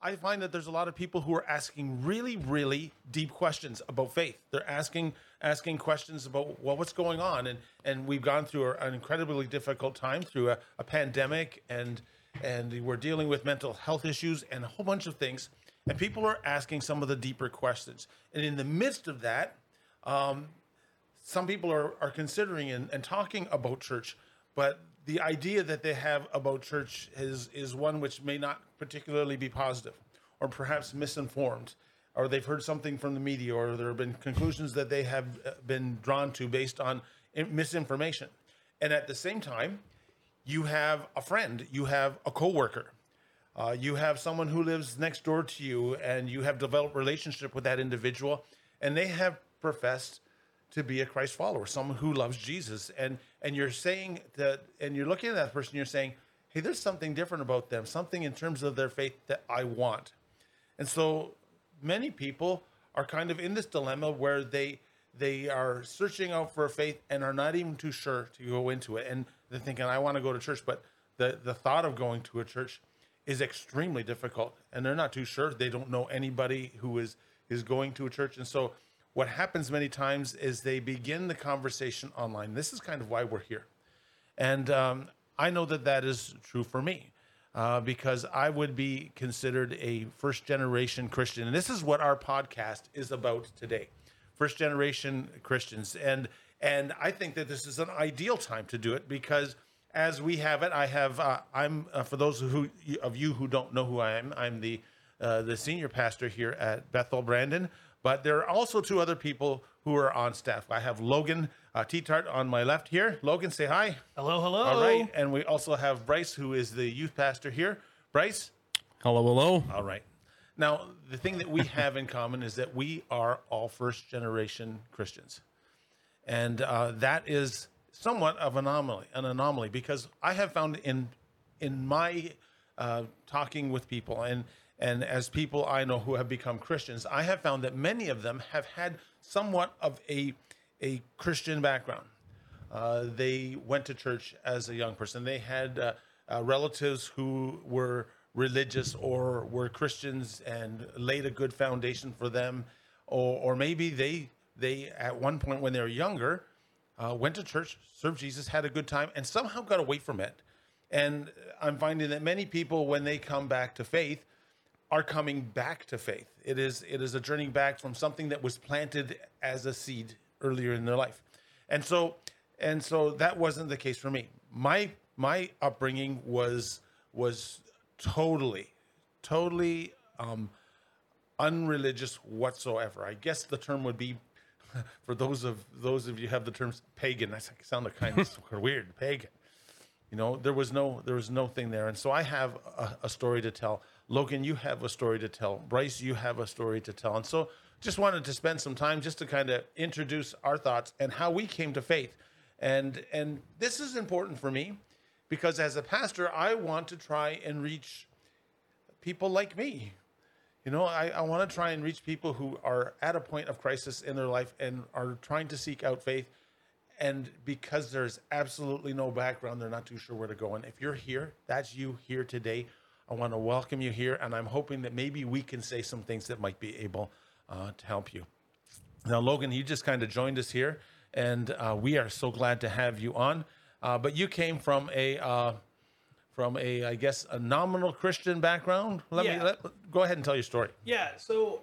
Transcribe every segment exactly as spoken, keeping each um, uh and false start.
I find that there's a lot of people who are asking really, really deep questions about faith. They're asking asking questions about, well, what's going on, and and we've gone through an incredibly difficult time through a, a pandemic, and and we're dealing with mental health issues and a whole bunch of things, and people are asking some of the deeper questions. And in the midst of that, um, some people are are considering and, and talking about church, but the idea that they have about church is is one which may not particularly be positive, or perhaps misinformed, or they've heard something from the media, or there have been conclusions that they have been drawn to based on misinformation. And at the same time, you have a friend, you have a coworker, uh, you have someone who lives next door to you, and you have developed a relationship with that individual, and they have professed to be a Christ follower, someone who loves Jesus. And and you're saying that, and you're looking at that person, you're saying, hey, there's something different about them, something in terms of their faith that I want. And so many people are kind of in this dilemma where they they are searching out for a faith and are not even too sure to go into it. And they're thinking, I want to go to church, but the, the thought of going to a church is extremely difficult. And they're not too sure. They don't know anybody who is, is going to a church. And so what happens many times is they begin the conversation online. This is kind of why we're here. And um, I know that that is true for me. Uh, because I would be considered a first-generation Christian. And this is what our podcast is about today, first-generation Christians. And and I think that this is an ideal time to do it, because as we have it, I have, uh, I'm, uh, for those who of you who don't know who I am, I'm the uh, the senior pastor here at Bethel Brandon. But there are also two other people who are on staff. I have Logan uh, T-Tart on my left here. Logan, say hi. Hello, hello. All right. And we also have Bryce, who is the youth pastor here. Bryce. Hello, hello. All right. Now, the thing that we have in common is that we are all first-generation Christians. And uh, that is somewhat of an anomaly, an anomaly, because I have found in in my uh, talking with people, and And as people I know who have become Christians, I have found that many of them have had somewhat of a, a Christian background. Uh, they went to church as a young person. They had uh, uh, relatives who were religious or were Christians and laid a good foundation for them. Or, or maybe they, they, at one point when they were younger, uh, went to church, served Jesus, had a good time, and somehow got away from it. And I'm finding that many people, when they come back to faith, are coming back to faith. It is it is a journey back from something that was planted as a seed earlier in their life. And so and so that wasn't the case for me. My my upbringing was was totally, totally um, unreligious whatsoever. I guess the term would be, for those of those of you who have the terms pagan. That sounded kind of sort of weird, pagan. You know, there was no there was no thing there. And so I have a, a story to tell. Logan, you have a story to tell. Bryce, you have a story to tell. And so just wanted to spend some time just to kind of introduce our thoughts and how we came to faith. And and this is important for me because as a pastor, I want to try and reach people like me. You know, I, I want to try and reach people who are at a point of crisis in their life and are trying to seek out faith. And because there's absolutely no background, they're not too sure where to go. And if you're here, that's you here today. I want to welcome you here, and I'm hoping that maybe we can say some things that might be able uh, to help you. Now, Logan, you just kind of joined us here, and uh, we are so glad to have you on. Uh, but you came from a, uh, from a, I guess, a nominal Christian background. Let yeah. me let, go ahead and tell your story. Yeah. So,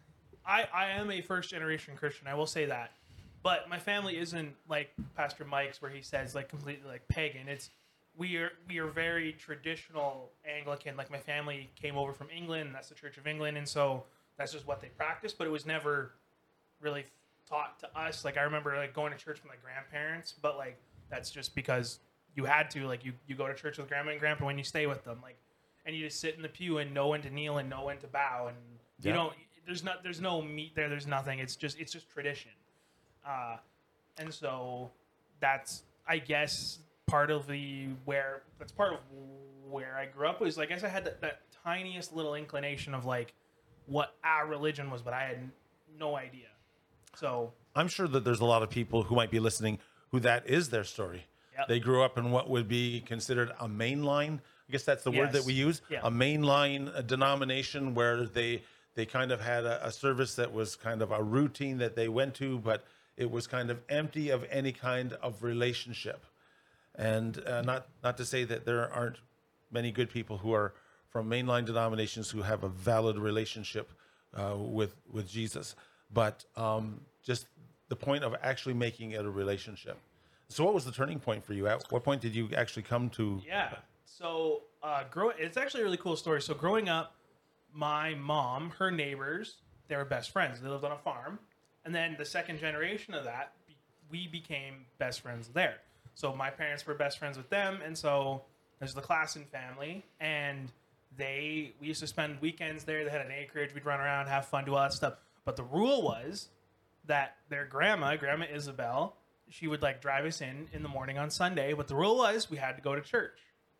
I I am a first generation Christian. I will say that, but my family isn't like Pastor Mike's, where he says like completely like pagan. It's We are we are very traditional Anglican. Like my family came over from England, and that's the Church of England, and so that's just what they practice. But it was never really taught to us. Like I remember like going to church with my grandparents, but like that's just because you had to. Like you, you go to church with grandma and grandpa when you stay with them, like, and you just sit in the pew and know when to kneel and know when to bow, and you Yeah. don't. There's not there's no meat there. There's nothing. It's just it's just tradition, uh, and so that's I guess. part of the where that's part of where I grew up was like I guess I had that, that tiniest little inclination of like what our religion was, but I had no idea. So I'm sure that there's a lot of people who might be listening who that is their story. Yep. They grew up in what would be considered a mainline I guess that's the word that Yes. we use. Yeah. A mainline uh, denomination where they they kind of had a, a service that was kind of a routine that they went to, but it was kind of empty of any kind of relationship. And uh, not not to say that there aren't many good people who are from mainline denominations who have a valid relationship uh, with with Jesus, but um, just the point of actually making it a relationship. So, what was the turning point for you? At what point did you actually come to? Yeah. So, uh, grow. It's actually a really cool story. So, growing up, my mom, her neighbors, they were best friends. They lived on a farm, and then the second generation of that, be- we became best friends there. So, my parents were best friends with them, and so there's the Klassen family, and they we used to spend weekends there. They had an acreage. We'd run around, have fun, do all that stuff. But the rule was that their grandma, Grandma Isabel, she would like drive us in in the morning on Sunday. But the rule was we had to go to church.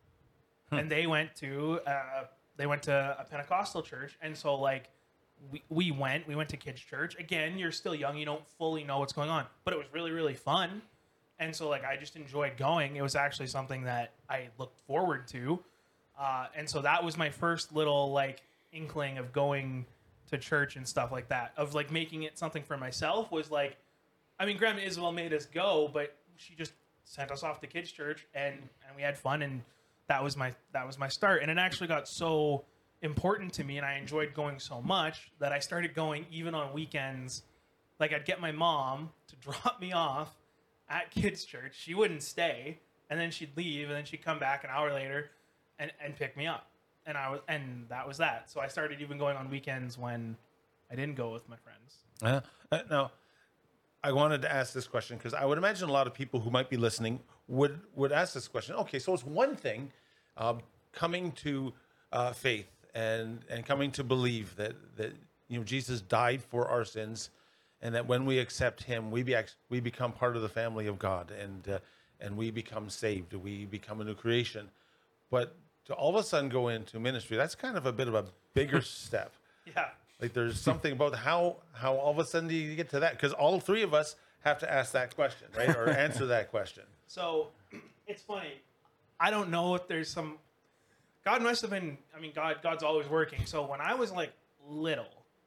And they went to uh, they went to a Pentecostal church, and so like we, we went we went to kids church. Again, you're still young, you don't fully know what's going on, but it was really really fun, and so like I just enjoyed going. It was actually something that I looked forward to, uh, and so that was my first little like inkling of going to church and stuff like that. Of like making it something for myself was like, I mean, Grandma Isabel made us go, but she just sent us off to kids church, and and we had fun and. That was my that was my start, and it actually got so important to me, and I enjoyed going so much that I started going even on weekends. Like I'd get my mom to drop me off at kids' church. She wouldn't stay, and then she'd leave, and then she'd come back an hour later and, and pick me up, and I was and that was that. So I started even going on weekends when I didn't go with my friends. Uh, uh, now, I wanted to ask this question because I would imagine a lot of people who might be listening would would ask this question. Okay, so it's one thing um, coming to uh, faith and and coming to believe that that you know Jesus died for our sins, and that when we accept Him, we be we become part of the family of God, and uh, and we become saved. We become a new creation. But to all of a sudden go into ministry, that's kind of a bit of a bigger step. Yeah. Like there's something about how how all of a sudden do you get to that? Because all three of us have to ask that question, right, or answer that question. So it's funny. I don't know if there's some. God must have been. I mean, God. God's always working. So when I was like little,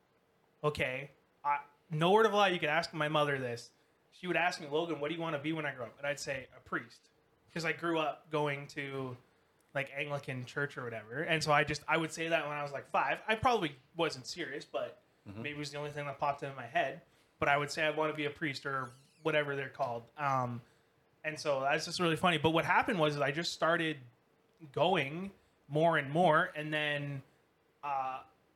okay, I, no word of a lie. You could ask my mother this. She would ask me, Logan, what do you want to be when I grow up? And I'd say a priest, because I grew up going to like Anglican church or whatever. And so I just I would say that when I was like five. I probably wasn't serious, but mm-hmm. maybe it was the only thing that popped into my head. But I would say I want to be a priest or whatever they're called. Um, and so that's just really funny. But what happened was I just started going more and more, and then uh,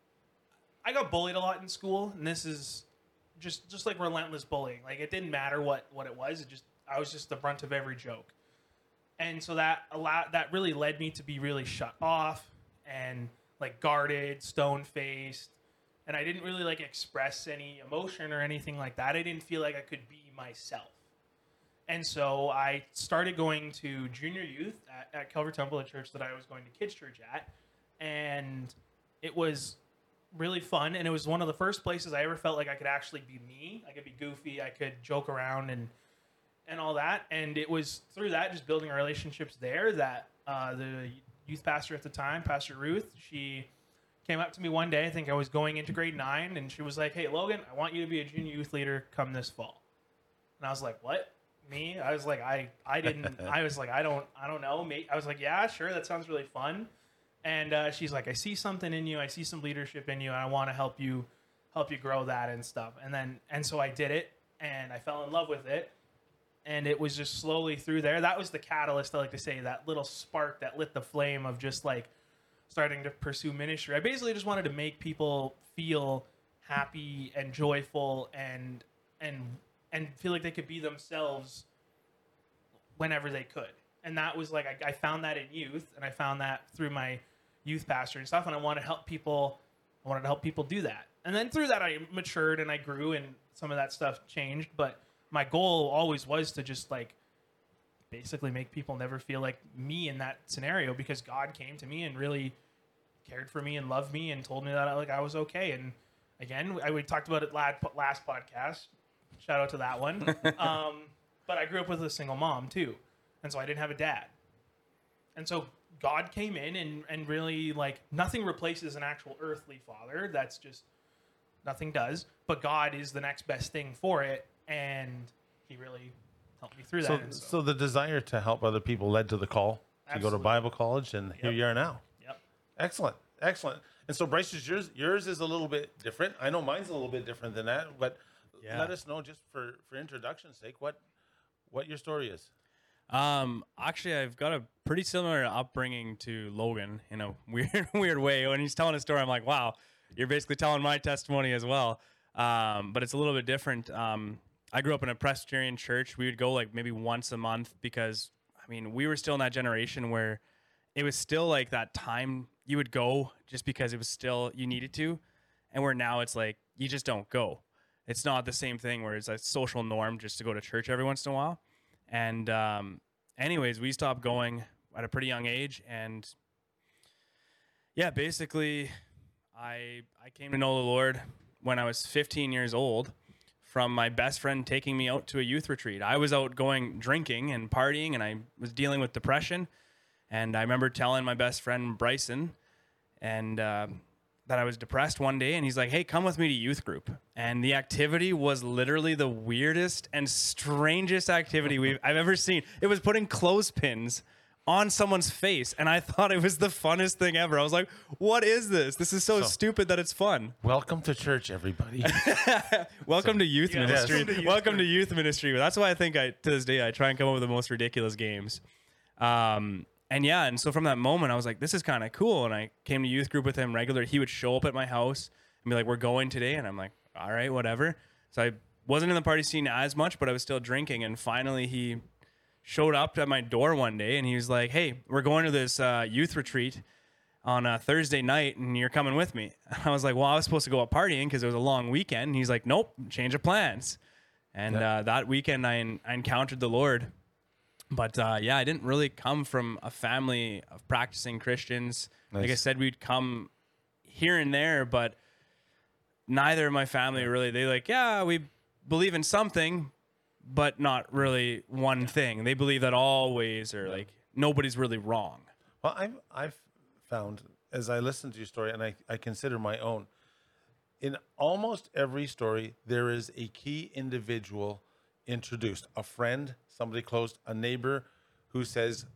I got bullied a lot in school. And this is just just like relentless bullying. Like it didn't matter what what it was. It just I was just the brunt of every joke. And so that allowed, that really led me to be really shut off and like guarded, stone faced, and I didn't really like express any emotion or anything like that. I didn't feel like I could be myself. And so I started going to junior youth at, at Calvary Temple, a church that I was going to kids church at, and it was really fun. And it was one of the first places I ever felt like I could actually be me. I could be goofy. I could joke around and. and all that. And it was through that, just building relationships there, that uh, the youth pastor at the time, Pastor Ruth, she came up to me one day. I think I was going into grade nine, and she was like, hey, Logan, I want you to be a junior youth leader come this fall. And I was like, what? Me? I was like, I, I didn't, I was like, I don't, I don't know. Mate. I was like, yeah, sure. That sounds really fun. And uh, she's like, I see something in you. I see some leadership in you. And I want to help you, help you grow that and stuff. And then, and so I did it, and I fell in love with it. And it was just slowly through there. That was the catalyst, I like to say, that little spark that lit the flame of just like starting to pursue ministry. I basically just wanted to make people feel happy and joyful and and and feel like they could be themselves whenever they could. And that was like, I, I found that in youth, and I found that through my youth pastor and stuff. And I want to help people. I wanted to help people do that. And then through that, I matured and I grew, and some of that stuff changed. But my goal always was to just like basically make people never feel like me in that scenario, because God came to me and really cared for me and loved me and told me that like I was okay. And again, I, we talked about it last podcast. Shout out to that one. um, but I grew up with a single mom too. And so I didn't have a dad. And so God came in and, and really, like, nothing replaces an actual earthly father. That's just, nothing does. But God is the next best thing for it. And he really helped me through that. So, And so the desire to help other people led to the call to go to Absolutely. Bible college, and here Yep. you are now. Yep. Excellent, excellent. And so, Bryce, is yours yours is a little bit different. I know mine's a little bit different than that, but Yeah. let us know, just for for introduction's sake, what what your story is. Um, actually, I've got a pretty similar upbringing to Logan in a weird, weird way. When he's telling his story, I'm like, wow, you're basically telling my testimony as well. Um, but it's a little bit different. Um, I grew up in a Presbyterian church. We would go like maybe once a month because, I mean, we were still in that generation where it was still like that time you would go just because it was still, you needed to. And where now it's like, you just don't go. It's not the same thing where it's a social norm just to go to church every once in a while. And um, anyways, we stopped going at a pretty young age. And yeah, basically, I I came to know the Lord when I was fifteen years old from my best friend taking me out to a youth retreat. I was out going drinking and partying, and I was dealing with depression. And I remember telling my best friend, Bryson, and uh, that I was depressed one day, and he's like, hey, come with me to youth group. And the activity was literally the weirdest and strangest activity we've I've ever seen. It was putting clothespins on someone's face, and I thought it was the funnest thing ever. I was like, what is this? This is so, So- stupid that it's fun. Welcome to church, everybody. Welcome to youth Yeah, ministry. welcome to youth welcome to group. youth ministry. That's why I think I to this day I try and come up with the most ridiculous games. Um, and yeah, and so from that moment I was like, this is kind of cool. And I came to youth group with him regularly. He would show up at my house and be like, we're going today, and I'm like, all right, whatever. So I wasn't in the party scene as much, but I was still drinking. And finally he showed up at my door one day, and he was like, hey, we're going to this uh, youth retreat on a Thursday night, and you're coming with me. And I was like, well, I was supposed to go out partying because it was a long weekend. And he's like, nope, change of plans. And Yeah. uh, that weekend I, I encountered the Lord. But uh, yeah, I didn't really come from a family of practicing Christians. Like I Nice. said, we'd come here and there, but neither of my family really, they like, yeah, we believe in something, but not really one thing. They believe that all ways are like, nobody's really wrong. Well, I've I've found, as I listen to your story, and I, I consider my own, in almost every story there is a key individual introduced, a friend, somebody close, a neighbor who says,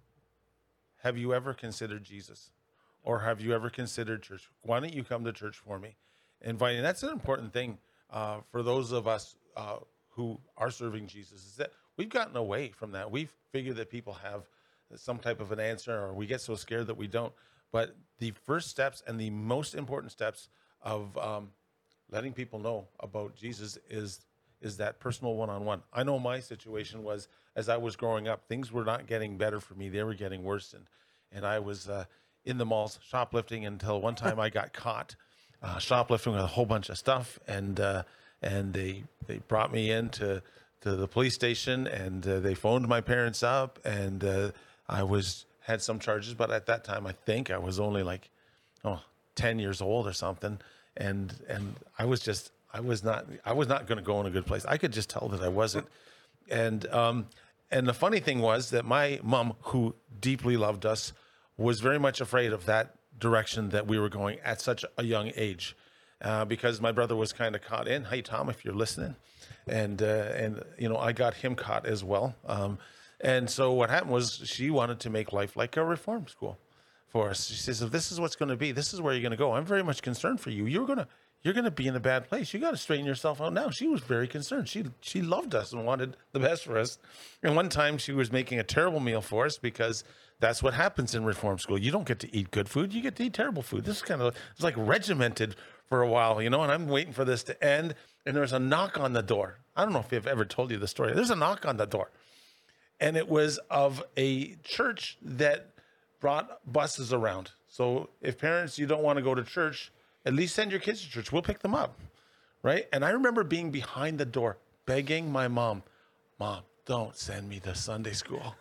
have you ever considered Jesus? Or have you ever considered church? Why don't you come to church for me? Inviting, that's an important thing uh, for those of us uh, who are serving Jesus, is that we've gotten away from that. We've figured that people have some type of an answer, or we get so scared that we don't. But the first steps and the most important steps of um, letting people know about Jesus is is that personal one-on-one. I know my situation was, as I was growing up, things were not getting better for me. They were getting worse. And, and I was uh, in the malls shoplifting until one time I got caught uh, shoplifting with a whole bunch of stuff. And uh, and they they brought me into to the police station, and uh, they phoned my parents up, and uh, I was had some charges. But at that time, I think I was only like, oh, ten years old or something. And and I was just, I was not, I was not going to go in a good place. I could just tell that I wasn't. And um, and the funny thing was that my mom, who deeply loved us, was very much afraid of that direction that we were going at such a young age, uh, because my brother was kind of caught in. Hey, Tom, if you're listening, and uh, and you know, I got him caught as well. Um, and so what happened was she wanted to make life like a reform school for us. She says, if this is what's going to be, this is where you're going to go. I'm very much concerned for you. You're going to, you're going to be in a bad place. You got to straighten yourself out now. She was very concerned. She, she loved us and wanted the best for us. And one time she was making a terrible meal for us, because that's what happens in reform school. You don't get to eat good food. You get to eat terrible food. This is kind of, it's like regimented for a while, you know, and I'm waiting for this to end. And there's a knock on the door. I don't know if I've ever told you the story. There's a knock on the door. And it was of a church that brought buses around. So if parents, you don't want to go to church, at least send your kids to church. We'll pick them up, right? And I remember being behind the door, begging my mom, Mom, don't send me to Sunday school.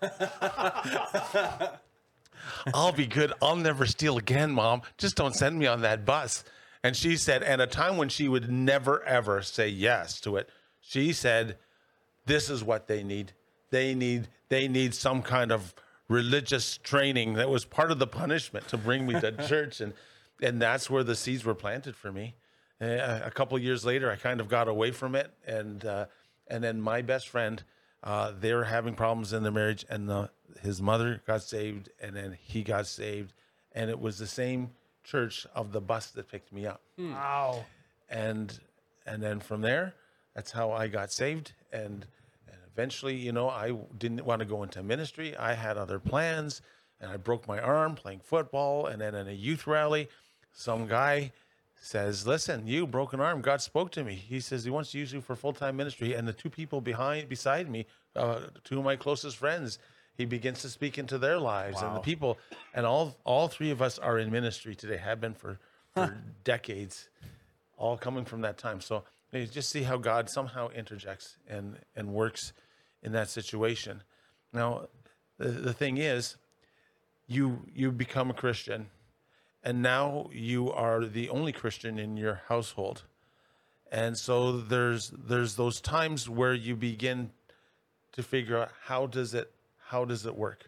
I'll be good. I'll never steal again, Mom. Just don't send me on that bus. And she said, and a time when she would never, ever say yes to it, she said, this is what they need. They need, they need some kind of religious training that was part of the punishment to bring me to church. And, and that's where the seeds were planted for me. Uh, a couple of years later, I kind of got away from it. And, uh, and then my best friend, uh, they were having problems in their marriage, and the, his mother got saved, and then he got saved. And it was the same church of the bus that picked me up. Wow. And, and then from there, that's how I got saved. And, and eventually, you know, I didn't want to go into ministry. I had other plans, and I broke my arm playing football. And then in a youth rally, some guy says, listen, you broken arm, God spoke to me. He says he wants to use you for full-time ministry. And the two people behind, beside me, uh, two of my closest friends, he begins to speak into their lives. Wow. And the people, and all, all three of us are in ministry today, have been for, for huh. decades, all coming from that time. So you just see how God somehow interjects and, and works in that situation. Now, the, the thing is, you, you become a Christian, and now you are the only Christian in your household. And so there's there's those times where you begin to figure out how does it how does it work?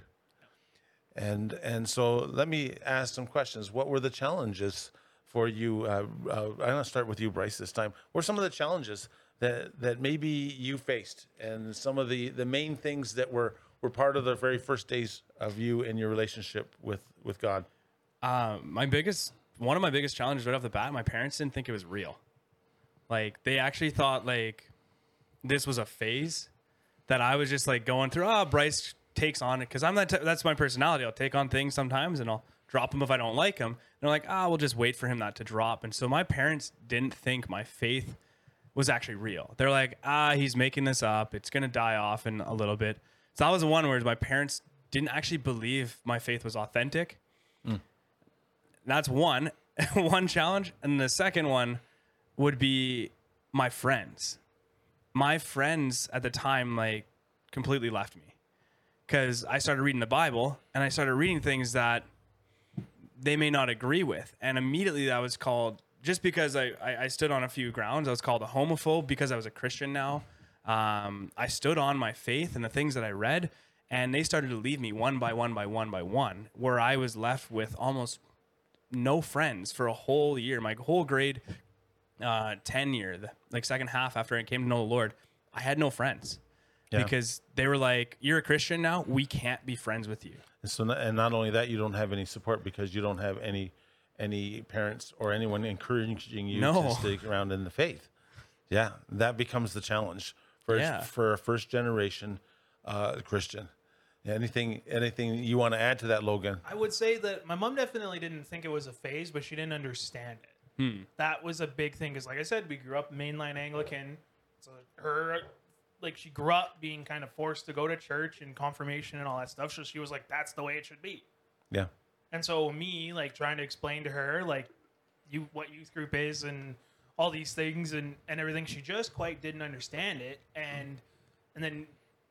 And and so let me ask some questions. What were the challenges for you? Uh, uh, I'm going to start with you, Bryce, this time. What were some of the challenges that that maybe you faced, and some of the, the main things that were, were part of the very first days of you and your relationship with, with God? Um, my biggest, one of my biggest challenges right off the bat, my parents didn't think it was real. Like, they actually thought like this was a phase that I was just like going through. Oh, Bryce takes on it, because I'm that. T- that's my personality. I'll take on things sometimes, and I'll drop them if I don't like them. And they're like, ah, we'll just wait for him not to drop. And so my parents didn't think my faith was actually real. They're like, ah, he's making this up. It's gonna die off in a little bit. So that was the one where my parents didn't actually believe my faith was authentic. Mm. That's one, one challenge. And the second one would be my friends. My friends at the time, like, completely left me, because I started reading the Bible, and I started reading things that they may not agree with. And immediately that was called, just because I, I, I stood on a few grounds, I was called a homophobe because I was a Christian now. Um, I stood on my faith and the things that I read, and they started to leave me one by one by one by one, where I was left with almost no friends for a whole year. My whole grade uh, ten year, the, like second half after I came to know the Lord, I had no friends. Yeah. Because they were like, you're a Christian now, we can't be friends with you. And so, and not only that, you don't have any support because you don't have any any parents or anyone encouraging you no. to stick around in the faith. Yeah, that becomes the challenge for yeah. for a first generation uh, Christian. Anything anything you want to add to that, Logan? I would say that my mom definitely didn't think it was a phase, but she didn't understand it. Hmm. That was a big thing, because like I said, we grew up mainline Anglican. So her, like, she grew up being kind of forced to go to church and confirmation and all that stuff. So she was like, that's the way it should be. Yeah. And so me, like, trying to explain to her, like, you what youth group is and all these things and, and everything, she just quite didn't understand it. And and then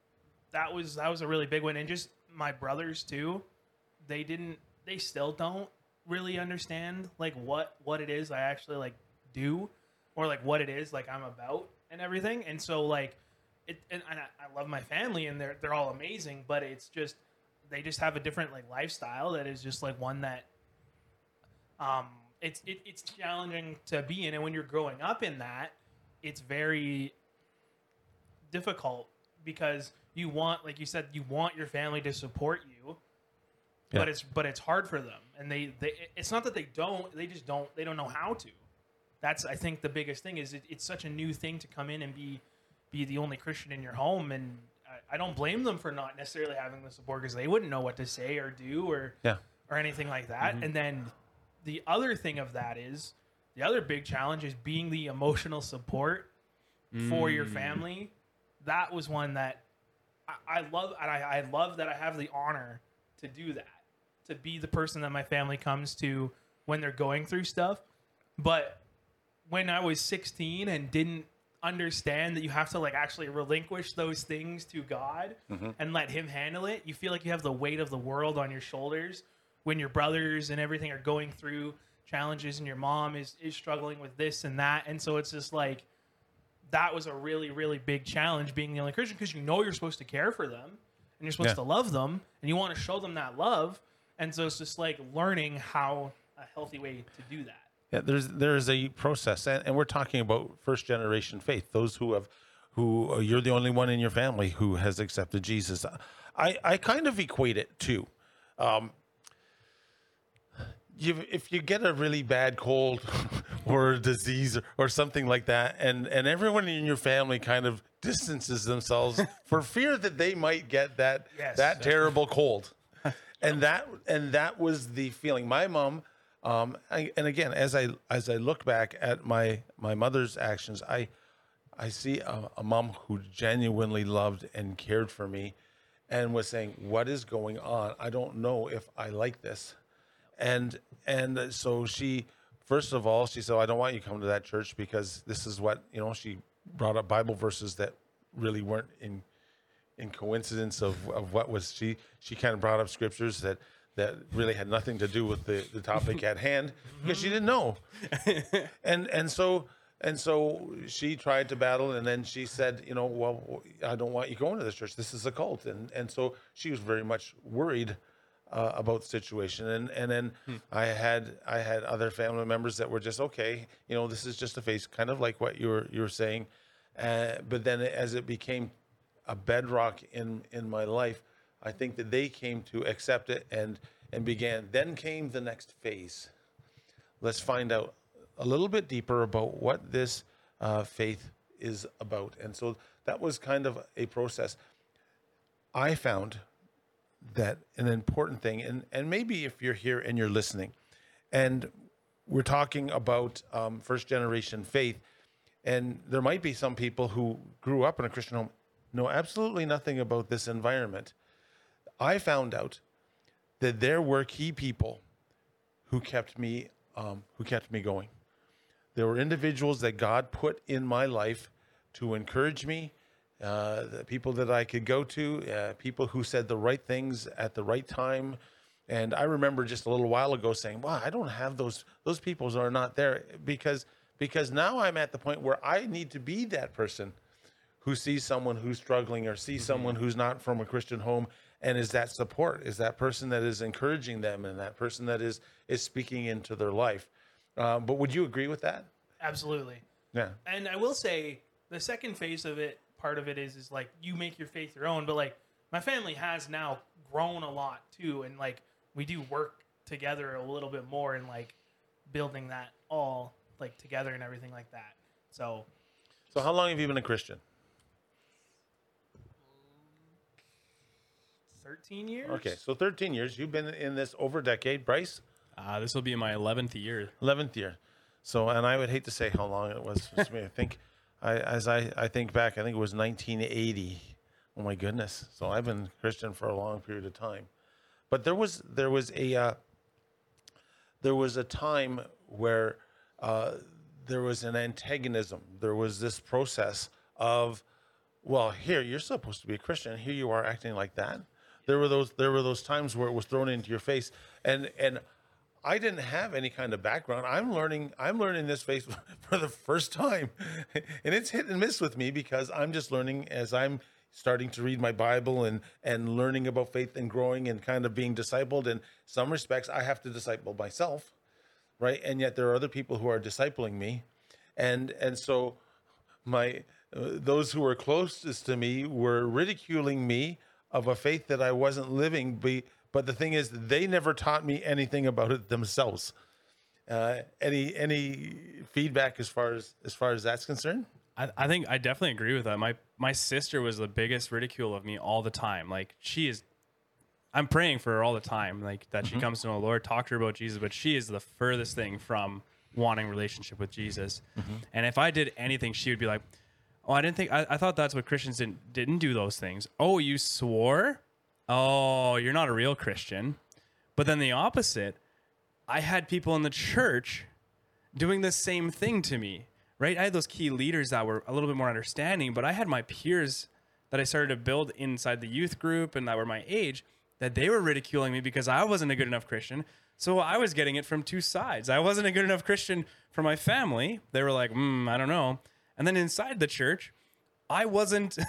that was that was a really big one. And just my brothers too, they didn't they still don't really understand like what what it is I actually like do, or like what it is like I'm about and everything. And so like it and, and I, I love my family, and they're they're all amazing, but it's just they just have a different like lifestyle that is just like one that um it's it, it's challenging to be in. And when you're growing up in that, it's very difficult, because you want, like you said, you want your family to support you, yeah. but it's but it's hard for them, and they, they it's not that they don't, they just don't they don't know how to. That's, I think, the biggest thing is it, it's such a new thing to come in and be be the only Christian in your home. And I, I don't blame them for not necessarily having the support, because they wouldn't know what to say or do or yeah. or anything like that. Mm-hmm. And then the other thing of that is, the other big challenge is being the emotional support mm. for your family. That was one that I, I love, and I, I love that I have the honor to do that, to be the person that my family comes to when they're going through stuff. But when I was sixteen and didn't understand that you have to like actually relinquish those things to God mm-hmm. and let him handle it, you feel like you have the weight of the world on your shoulders when your brothers and everything are going through challenges, and your mom is, is struggling with this and that. And so it's just like, that was a really, really big challenge being the only Christian, because you know you're supposed to care for them, and you're supposed Yeah. to love them, and you want to show them that love. And so it's just like learning how a healthy way to do that. Yeah, there's there's a process, and, and we're talking about first generation faith. Those who have, who you're the only one in your family who has accepted Jesus. I I kind of equate it to, um, you if you get a really bad cold or a disease or, or something like that, and and everyone in your family kind of distances themselves for fear that they might get that Yes. that terrible cold, and that and that was the feeling. My mom. Um, I, and again, as I as I look back at my my mother's actions, I I see a, a mom who genuinely loved and cared for me, and was saying, "What is going on? I don't know if I like this," and and so she, first of all, she said, "I don't want you to come to that church because this is what you know." She brought up Bible verses that really weren't in in coincidence of of what was she she kind of brought up scriptures that. that really had nothing to do with the, the topic at hand because she didn't know. And and so and so she tried to battle, and then she said, you know, well, I don't want you going to this church. This is a cult. And and so she was very much worried uh, about the situation. And and then hmm. I had I had other family members that were just okay, you know, this is just a phase, kind of like what you were you were saying. Uh, but then as it became a bedrock in in my life, I think that they came to accept it and and began. Then came the next phase. Let's find out a little bit deeper about what this uh, faith is about. And so that was kind of a process. I found that an important thing, and, and maybe if you're here and you're listening, and we're talking about um, first generation faith, and there might be some people who grew up in a Christian home, know absolutely nothing about this environment. I found out that there were key people who kept me, um, who kept me going. There were individuals that God put in my life to encourage me, uh, the people that I could go to, uh, people who said the right things at the right time. And I remember just a little while ago saying, "Wow, I don't have those. Those people are not there," because because now I'm at the point where I need to be that person who sees someone who's struggling or sees mm-hmm. someone who's not from a Christian home. And is that support, is that person that is encouraging them, and that person that is is speaking into their life. Um, but would you agree with that? Absolutely. Yeah. And I will say the second phase of it, part of it is, is like you make your faith your own. But like my family has now grown a lot too. And like we do work together a little bit more and like building that all like together and everything like that. So. So how long have you been a Christian? thirteen years. Okay, so thirteen years. You've been in this over a decade. Bryce? Uh, this will be my eleventh year. eleventh year. So, and I would hate to say how long it was for me. I think, I, as I, I think back, I think it was nineteen eighty. Oh my goodness. So I've been Christian for a long period of time. But there was, there was a, uh, there was a time where uh, there was an antagonism. There was this process of, well, here, you're supposed to be a Christian. Here you are acting like that. There were those there were those times where it was thrown into your face, and and I didn't have any kind of background. I'm learning I'm learning this faith for the first time, and it's hit and miss with me because I'm just learning as I'm starting to read my Bible and and learning about faith and growing and kind of being discipled. In some respects, I have to disciple myself, right? And yet there are other people who are discipling me, and and so my uh, those who were closest to me were ridiculing me of a faith that I wasn't living. Be, but the thing is, they never taught me anything about it themselves. Uh, any any feedback as far as as far as that's concerned? I, I think I definitely agree with that. My my sister was the biggest ridicule of me all the time. Like she is, I'm praying for her all the time. Like that mm-hmm. she comes to know the Lord, talk to her about Jesus. But she is the furthest thing from wanting relationship with Jesus. Mm-hmm. And if I did anything, she would be like, "Oh, I didn't think. I, I thought that's what Christians didn't didn't do those things. Oh, you swore? Oh, you're not a real Christian." But then the opposite, I had people in the church doing the same thing to me. Right? I had those key leaders that were a little bit more understanding, but I had my peers that I started to build inside the youth group and that were my age, that they were ridiculing me because I wasn't a good enough Christian. So I was getting it from two sides. I wasn't a good enough Christian for my family. They were like, hmm, I don't know. And then inside the church, I wasn't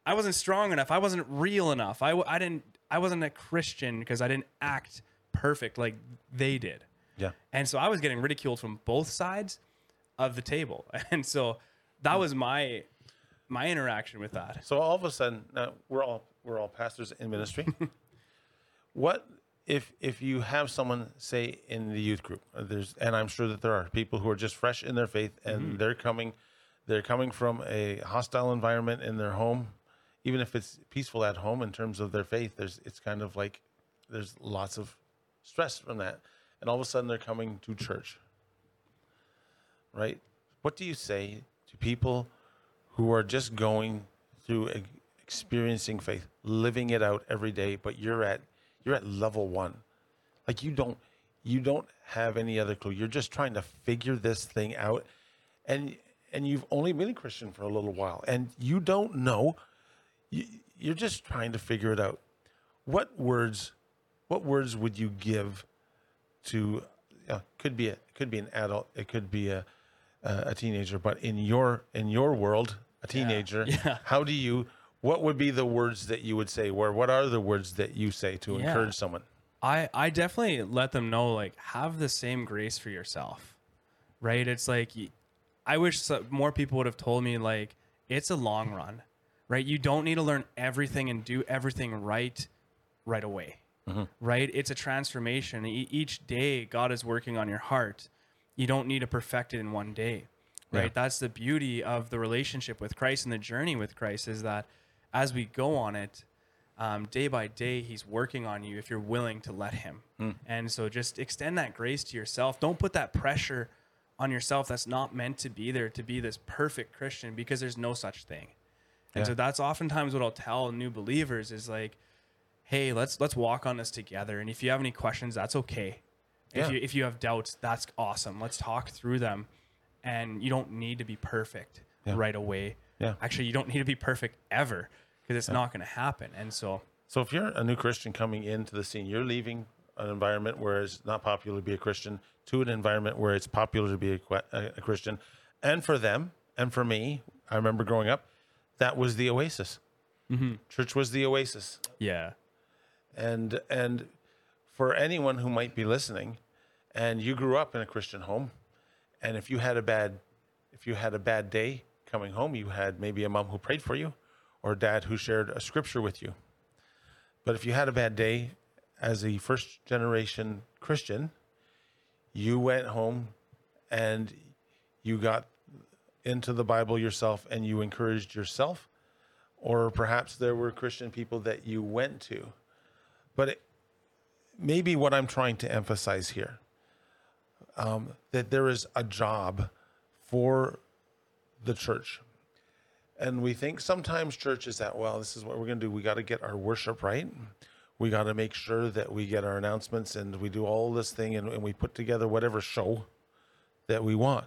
I wasn't strong enough. I wasn't real enough. I, I didn't, I wasn't a Christian because I didn't act perfect like they did. Yeah. And so I was getting ridiculed from both sides of the table. And so that was my, my interaction with that. So all of a sudden, now we're all we're all pastors in ministry. What if if you have someone, say, in the youth group? There's, and I'm sure that there are people who are just fresh in their faith, and mm-hmm. they're coming, they're coming from a hostile environment in their home, even if it's peaceful at home in terms of their faith. There's it's kind of like there's lots of stress from that, and all of a sudden they're coming to church. Right? What do you say to people who are just going through a, experiencing faith, living it out every day, but you're at you're at level one, like you don't you don't have any other clue. You're just trying to figure this thing out, and and you've only been a Christian for a little while, and you don't know. You, you're just trying to figure it out. What words, what words would you give to? Uh, could be a could be an adult. It could be a a teenager, but in your in your world. A teenager, yeah. Yeah. How do you, what would be the words that you would say, or what are the words that you say to yeah. encourage someone? I, I definitely let them know, like, have the same grace for yourself, right? It's like, I wish so, more people would have told me, like, it's a long run, right? You don't need to learn everything and do everything right right away, mm-hmm. right? It's a transformation. E- each day, God is working on your heart. You don't need to perfect it in one day. Right. Yeah. That's the beauty of the relationship with Christ and the journey with Christ, is that as we go on it, um, day by day, he's working on you if you're willing to let him. Mm. And so just extend that grace to yourself. Don't put that pressure on yourself that's not meant to be there to be this perfect Christian, because there's no such thing. And yeah. so that's oftentimes what I'll tell new believers is like, hey, let's let's walk on this together. And if you have any questions, that's okay. Yeah. If you if you have doubts, that's awesome. Let's talk through them. And you don't need to be perfect yeah. right away. Yeah. Actually, you don't need to be perfect ever, because it's yeah. not going to happen. And so, so if you're a new Christian coming into the scene, you're leaving an environment where it's not popular to be a Christian to an environment where it's popular to be a, a, a Christian. And for them, and for me, I remember growing up, that was the oasis. Mm-hmm. Church was the oasis. Yeah. And and for anyone who might be listening, and you grew up in a Christian home, and if you had a bad, if you had a bad day coming home, you had maybe a mom who prayed for you, or a dad who shared a scripture with you. But if you had a bad day as a first generation Christian, you went home and you got into the Bible yourself and you encouraged yourself, or perhaps there were Christian people that you went to. But it, maybe what I'm trying to emphasize here, Um, that there is a job for the church. And we think sometimes church is that, well, this is what we're going to do. We got to get our worship right. We got to make sure that we get our announcements and we do all this thing and, and we put together whatever show that we want.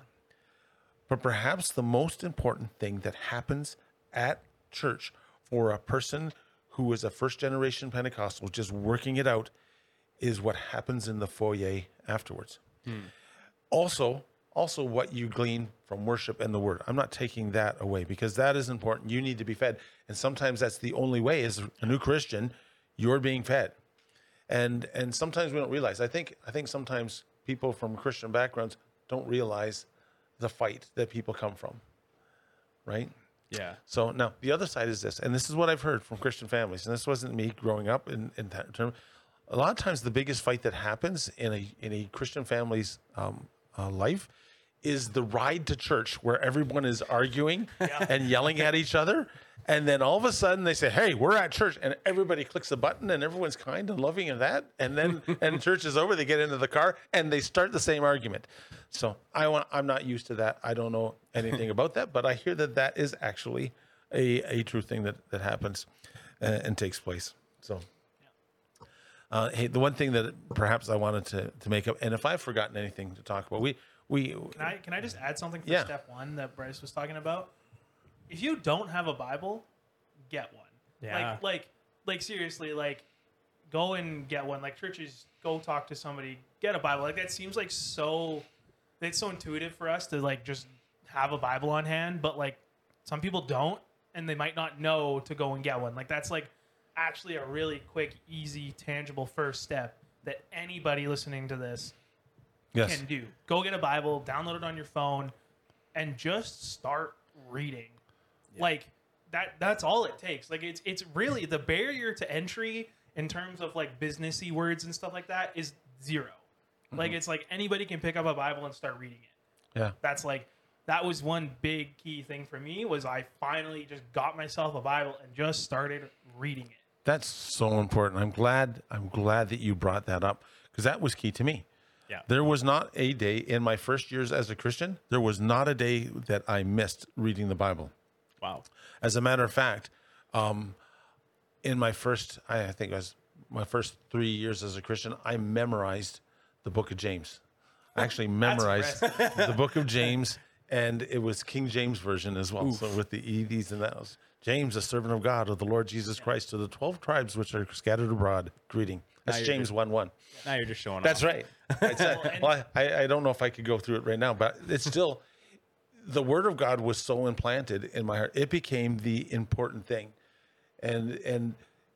But perhaps the most important thing that happens at church for a person who is a first generation Pentecostal just working it out is what happens in the foyer afterwards. Hmm. Also, also what you glean from worship and the word. I'm not taking that away, because that is important. You need to be fed. And sometimes that's the only way, as a new Christian, you're being fed. And and sometimes we don't realize. I think I think sometimes people from Christian backgrounds don't realize the fight that people come from. Right? Yeah. So now the other side is this, and this is what I've heard from Christian families, and this wasn't me growing up in, in that term. A lot of times the biggest fight that happens in a in a Christian family's um, uh, life is the ride to church, where everyone is arguing yeah. and yelling at each other. And then all of a sudden they say, hey, we're at church. And everybody clicks a button and everyone's kind and loving and that. And then and church is over, they get into the car and they start the same argument. So I want, I'm not used to that. I don't know anything about that, but I hear that that is actually a, a true thing that, that happens uh, and takes place. So Uh, hey, the one thing that perhaps I wanted to, to make up, and if I've forgotten anything to talk about, we we can I can I just add something for yeah. step one that Bryce was talking about? If you don't have a Bible, get one. Yeah. Like like like seriously, like go and get one. Like churches, go talk to somebody, get a Bible. Like that seems like so it's so intuitive for us to like just have a Bible on hand, but like some people don't. and they might not know to go and get one. Like that's like actually a really quick, easy, tangible first step that anybody listening to this Yes. can do. Go get a Bible, download it on your phone, and just start reading. Yeah. Like that that's all it takes. Like it's it's really the barrier to entry in terms of like businessy words and stuff like that is zero. Mm-hmm. Like it's like anybody can pick up a Bible and start reading it. Yeah. That's like that was one big key thing for me was I finally just got myself a Bible and just started reading it. That's so important. I'm glad I'm glad that you brought that up because that was key to me. Yeah. There was not a day in my first years as a Christian, there was not a day that I missed reading the Bible. Wow. As a matter of fact, um, in my first, I I think it was my first three years as a Christian, I memorized the book of James. I actually memorized the book of James, and it was King James Version as well. Oof. So with the E Ds and that was James, a servant of God, of the Lord Jesus Christ, to the twelve tribes which are scattered abroad, greeting. That's James just, one one. Now you're just showing That's off. right. That's right. Well, I, I don't know if I could go through it right now, but it's still, the word of God was so implanted in my heart. It became the important thing. And and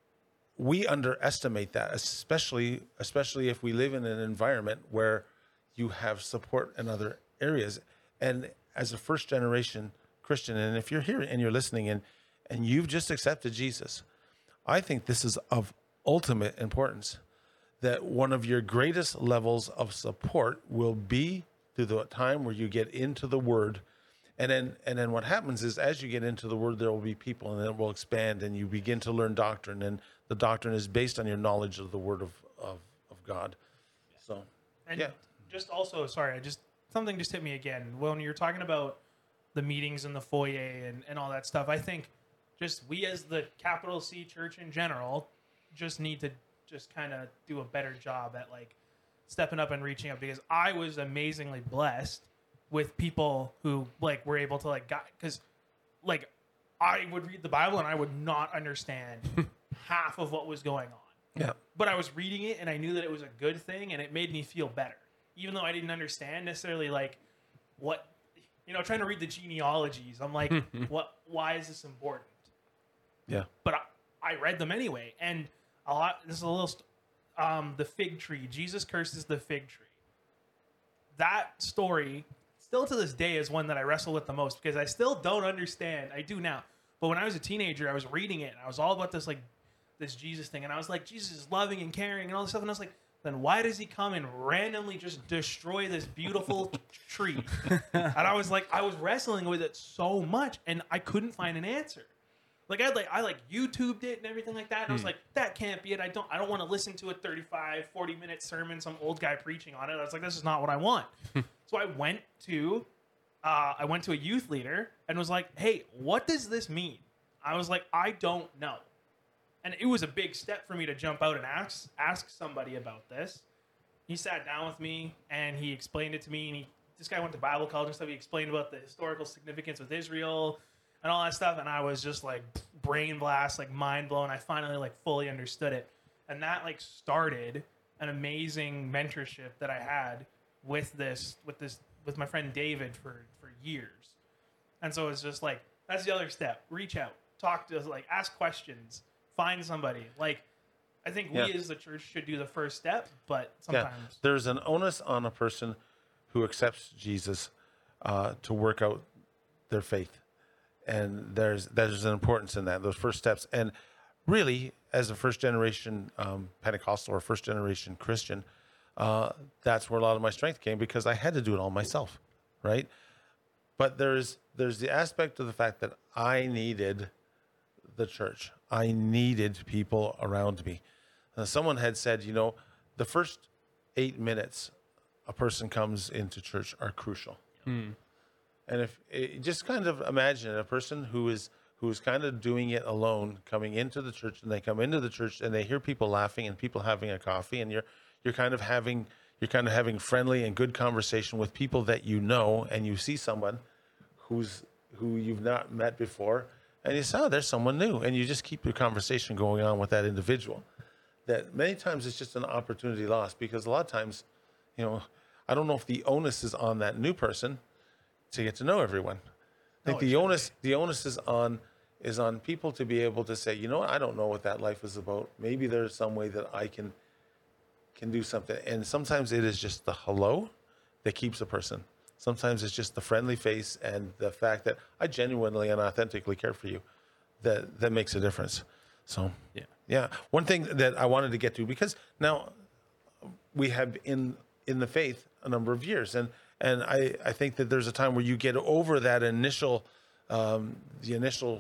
we underestimate that, especially especially if we live in an environment where you have support in other areas. And as a first generation Christian, and if you're here and you're listening and, and you've just accepted Jesus, I think this is of ultimate importance, that one of your greatest levels of support will be through the time where you get into the Word. And then and then what happens is as you get into the Word, there will be people, and then it will expand, and you begin to learn doctrine, and the doctrine is based on your knowledge of the Word of, of, of God. So, and yeah. just also, sorry, I just something just hit me again. When you're talking about the meetings in the foyer and, and all that stuff, I think just we as the capital C church in general just need to just kind of do a better job at like stepping up and reaching out, because I was amazingly blessed with people who like were able to like got because like I would read the Bible and I would not understand half of what was going on. Yeah. But I was reading it and I knew that it was a good thing and it made me feel better. Even though I didn't understand necessarily like what, you know, trying to read the genealogies. I'm like, what, why is this important? Yeah. But I, I read them anyway. And a lot, this is a little, um, the fig tree, Jesus curses the fig tree. That story still to this day is one that I wrestle with the most because I still don't understand. I do now. But when I was a teenager, I was reading it and I was all about this, like this Jesus thing. And I was like, Jesus is loving and caring and all this stuff. And I was like, then why does he come and randomly just destroy this beautiful tree? And I was like, I was wrestling with it so much and I couldn't find an answer. Like I like I like YouTubed it and everything like that. And I was like, that can't be it. I don't I don't want to listen to a thirty-five, forty minute sermon, some old guy preaching on it. I was like, this is not what I want. So I went to uh, I went to a youth leader and was like, hey, what does this mean? I was like, I don't know. And it was a big step for me to jump out and ask ask somebody about this. He sat down with me and he explained it to me. And he, this guy went to Bible college and stuff. He explained about the historical significance with Israel and all that stuff. And I was just like brain blast, like mind blown. I finally like fully understood it. And that like started an amazing mentorship that I had with this, with this, with my friend David for, for years. And so it's just like, that's the other step. Reach out, talk to us, like ask questions. Find somebody. Like, I think we yeah. as the church should do the first step, but sometimes yeah. there's an onus on a person who accepts Jesus uh, to work out their faith, and there's there's an importance in that, those first steps. And really, as a first generation um, Pentecostal or first generation Christian, uh, that's where a lot of my strength came because I had to do it all myself, right? But there's there's the aspect of the fact that I needed the church. I needed people around me. Uh, someone had said, you know, the first eight minutes a person comes into church are crucial. Hmm. And if it, just kind of imagine a person who is who is kind of doing it alone, coming into the church, and they come into the church and they hear people laughing and people having a coffee, and you're you're kind of having you're kind of having friendly and good conversation with people that you know, and you see someone who's who you've not met before. And you say, oh, there's someone new. And you just keep your conversation going on with that individual. That many times it's just an opportunity lost because a lot of times, you know, I don't know if the onus is on that new person to get to know everyone. I think No, the onus, the onus is on is on people to be able to say, you know what, I don't know what that life is about. Maybe there's some way that I can can do something. And sometimes it is just the hello that keeps a person. Sometimes it's just the friendly face and the fact that I genuinely and authentically care for you that that makes a difference. So Yeah. yeah. One thing that I wanted to get to, because now we have in in the faith a number of years, and and I, I think that there's a time where you get over that initial um, the initial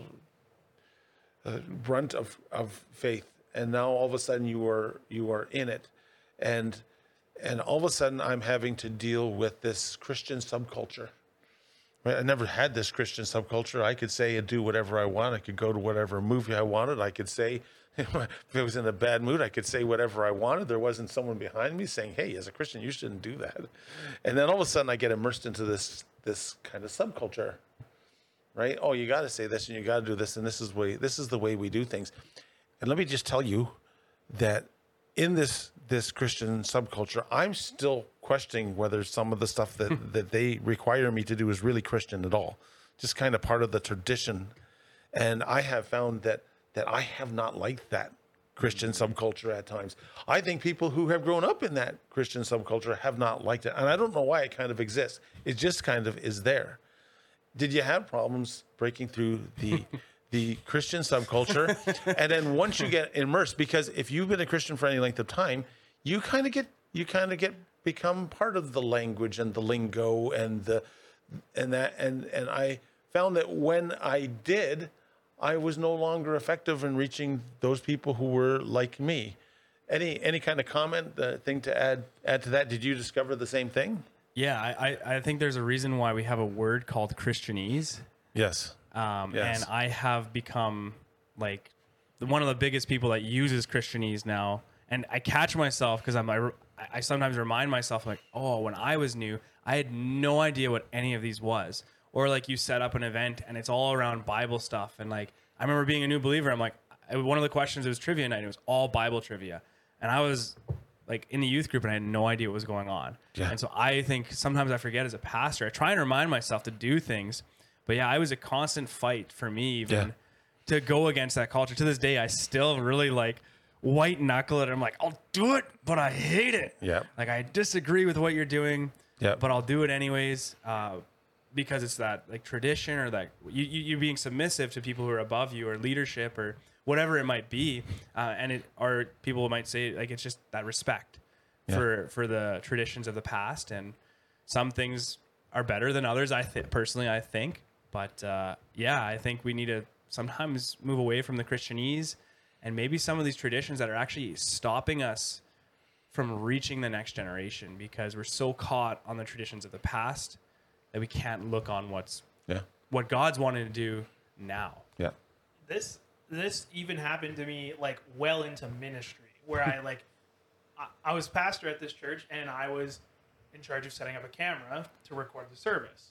uh, brunt of, of faith, and now all of a sudden you are you are in it, and and all of a sudden I'm having to deal with this Christian subculture. Right? I never had this Christian subculture. I could say and do whatever I want. I could go to whatever movie I wanted. I could say, if I was in a bad mood, I could say whatever I wanted. There wasn't someone behind me saying, hey, as a Christian, you shouldn't do that. And then all of a sudden I get immersed into this this kind of subculture, right? Oh, you got to say this and you got to do this. And this is way this is the way we do things. And let me just tell you that in this this Christian subculture, I'm still questioning whether some of the stuff that, that they require me to do is really Christian at all. Just kind of part of the tradition. And I have found that that I have not liked that Christian subculture at times. I think people who have grown up in that Christian subculture have not liked it. And I don't know why it kind of exists. It just kind of is there. Did you have problems breaking through the the Christian subculture? And then once you get immersed, because if you've been a Christian for any length of time, you kind of get you kind of get become part of the language and the lingo and the and that and and I found that when I did, I was no longer effective in reaching those people who were like me. Any any kind of comment, uh, thing to add add to that? Did you discover the same thing? Yeah, I, I I think there's a reason why we have a word called Christianese. Yes. Um, Yes. And I have become like the- one of the biggest people that uses Christianese now. And I catch myself because I'm I, I sometimes remind myself like, oh, when I was new, I had no idea what any of these was. Or like you set up an event and it's all around Bible stuff. And like I remember being a new believer, I'm like, I, one of the questions, it was trivia night. It was all Bible trivia, and I was like in the youth group and I had no idea what was going on. Yeah. And so I think sometimes I forget as a pastor. I try and remind myself to do things. But yeah, it was a constant fight for me even Yeah. to go against that culture. To this day, I still really like white knuckle it. I'm like, I'll do it, but I hate it. Yeah. Like I disagree with what you're doing, Yeah. but I'll do it anyways uh, because it's that like tradition or that you, you, you're being submissive to people who are above you or leadership or whatever it might be. Uh, and it or people might say like it's just that respect Yeah. for for the traditions of the past. And some things are better than others. I th- personally, I think. But uh, yeah, I think we need to sometimes move away from the Christianese and maybe some of these traditions that are actually stopping us from reaching the next generation because we're so caught on the traditions of the past that we can't look on what's Yeah. what God's wanting to do now. Yeah. this this even happened to me like well into ministry where I like I, I was pastor at this church and I was in charge of setting up a camera to record the service,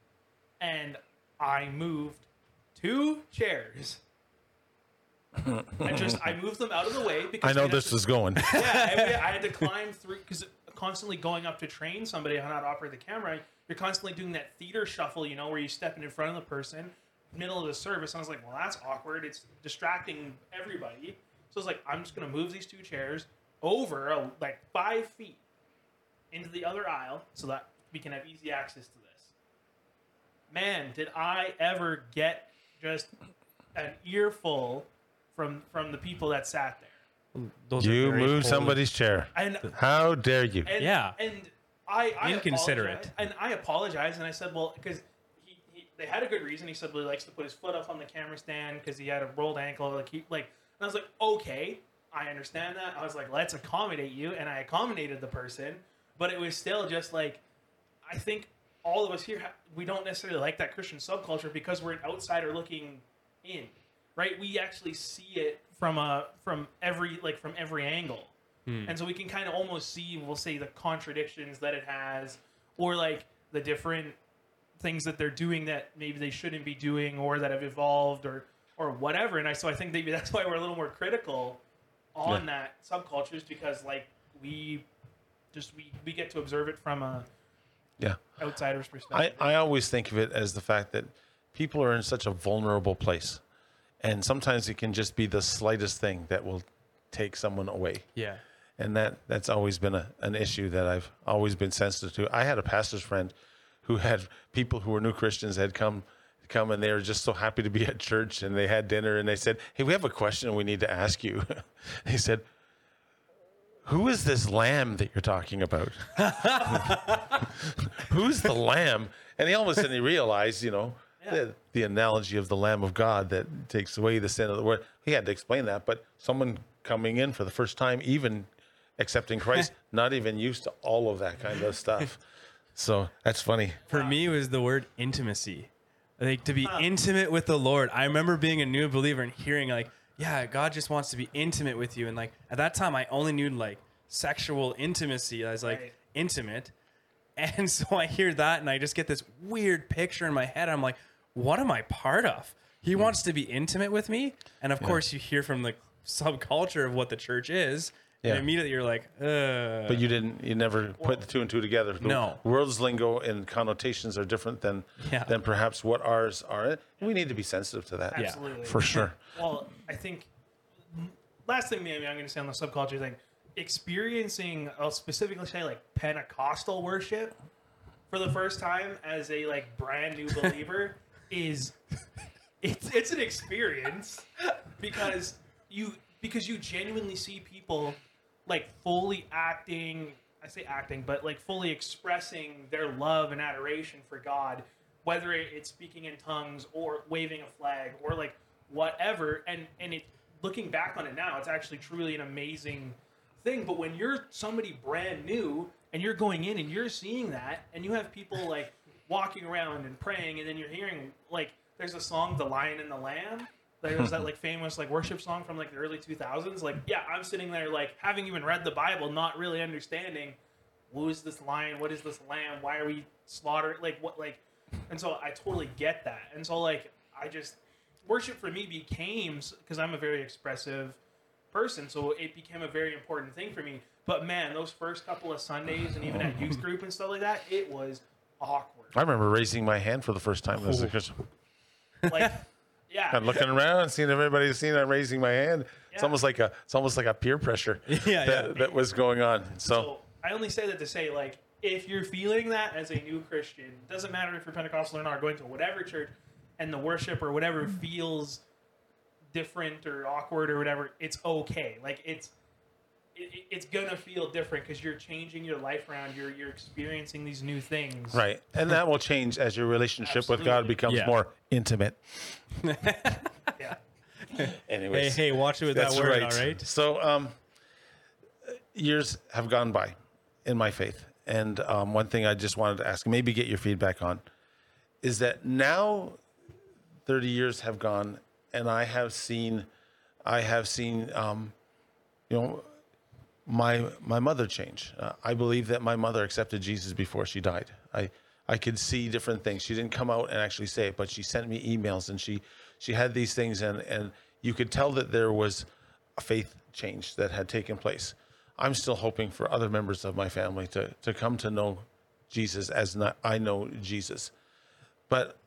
and I moved two chairs. I just I moved them out of the way because I know we'd have this to- is going. yeah, and we, I had to climb through because constantly going up to train somebody on how to operate the camera. You're constantly doing that theater shuffle, you know, where you step in front of the person, middle of the service. And I was like, well, that's awkward. It's distracting everybody. So I was like, I'm just gonna move these two chairs over uh, like five feet into the other aisle so that we can have easy access to this. Man, did I ever get just an earful from from the people that sat there. Those are You very moved holy- somebody's chair. And How dare you? And, Yeah. and I, I Inconsiderate. apologized- And I apologized, and I said, well, because he, he, they had a good reason. He said, well, he likes to put his foot up on the camera stand because he had a rolled ankle. Like he, like, and I was like, okay, I understand that. I was like, let's accommodate you, and I accommodated the person, but it was still just like, I think all of us here, ha- we don't necessarily like that Christian subculture because we're an outsider looking in, right? We actually see it from a from every like from every angle. And so we can kind of almost see, we'll say, the contradictions that it has, or like the different things that they're doing that maybe they shouldn't be doing, or that have evolved, or or whatever. And I so I think maybe that's why we're a little more critical on Yeah. that subcultures, because like we just we, we get to observe it from a Yeah. outsider's I, perspective. I always think of it as the fact that people are in such a vulnerable place. And sometimes it can just be the slightest thing that will take someone away. Yeah. And that that's always been a, an issue that I've always been sensitive to. I had a pastor's friend who had people who were new Christians had come come and they were just so happy to be at church, and they had dinner and they said, "Hey, we have a question we need to ask you." He said, "Who is this lamb that you're talking about?" Who's the lamb? And he all of a sudden he realized, you know, yeah. the, the analogy of the Lamb of God that takes away the sin of the world. He had to explain that, but someone coming in for the first time, even accepting Christ, not even used to all of that kind of stuff. So that's funny. For me, it was the word intimacy. Like, to be intimate with the Lord. I remember being a new believer and hearing like, yeah, God just wants to be intimate with you. And like at that time, I only knew like sexual intimacy as like right. intimate. And so I hear that and I just get this weird picture in my head. I'm like, what am I part of? He mm. wants to be intimate with me. And of yeah. course, you hear from the subculture of what the church is. Yeah. And immediately you're like, uh. But you didn't, you never put the two and two together. The no. world's lingo and connotations are different than yeah. than perhaps what ours are. We need to be sensitive to that. Absolutely. Yeah, for sure. Well, I think, last thing maybe I'm going to say on the subculture thing, experiencing, I'll specifically say like Pentecostal worship for the first time as a like brand new believer is, it's it's an experience because you because you genuinely see people like fully acting, I say acting, but like fully expressing their love and adoration for God, whether it's speaking in tongues or waving a flag or like whatever. And, and it, looking back on it now, it's actually truly an amazing thing. But when you're somebody brand new and you're going in and you're seeing that and you have people like walking around and praying, and then you're hearing like, there's a song, The Lion and the Lamb. There's that like famous like worship song from like the early two thousands. Like, yeah, I'm sitting there like having even read the Bible, not really understanding who is this lion, what is this lamb, why are we slaughtering, like what, like, and so I totally get that. And so like I just worship for me became, because I'm a very expressive person, so it became a very important thing for me. But man, those first couple of Sundays and even at youth group and stuff like that, it was awkward. I remember raising my hand for the first time as a Christian. Like. Yeah. I'm looking around, seeing everybody, seeing I'm raising my hand. Yeah. It's almost like a, it's almost like a peer pressure yeah, that, yeah. that was going on. So. so I only say that to say, like, if you're feeling that as a new Christian, doesn't matter if you're Pentecostal or not, going to whatever church, and the worship or whatever feels different or awkward or whatever, it's okay. Like it's, it, it's gonna feel different because you're changing your life around. You're you're experiencing these new things. Right, and that will change as your relationship Absolutely. with God becomes yeah. more intimate. yeah. Anyways, hey, hey, watch it with that word. Right. All right. So, um, years have gone by in my faith, and um, one thing I just wanted to ask, maybe get your feedback on, is that now thirty years have gone, and I have seen, I have seen, um, you know. My my mother changed. Uh, I believe that my mother accepted Jesus before she died. I I could see different things. She didn't come out and actually say it, but she sent me emails, and she she had these things, and and you could tell that there was a faith change that had taken place. I'm still hoping for other members of my family to to come to know Jesus as not, I know Jesus. But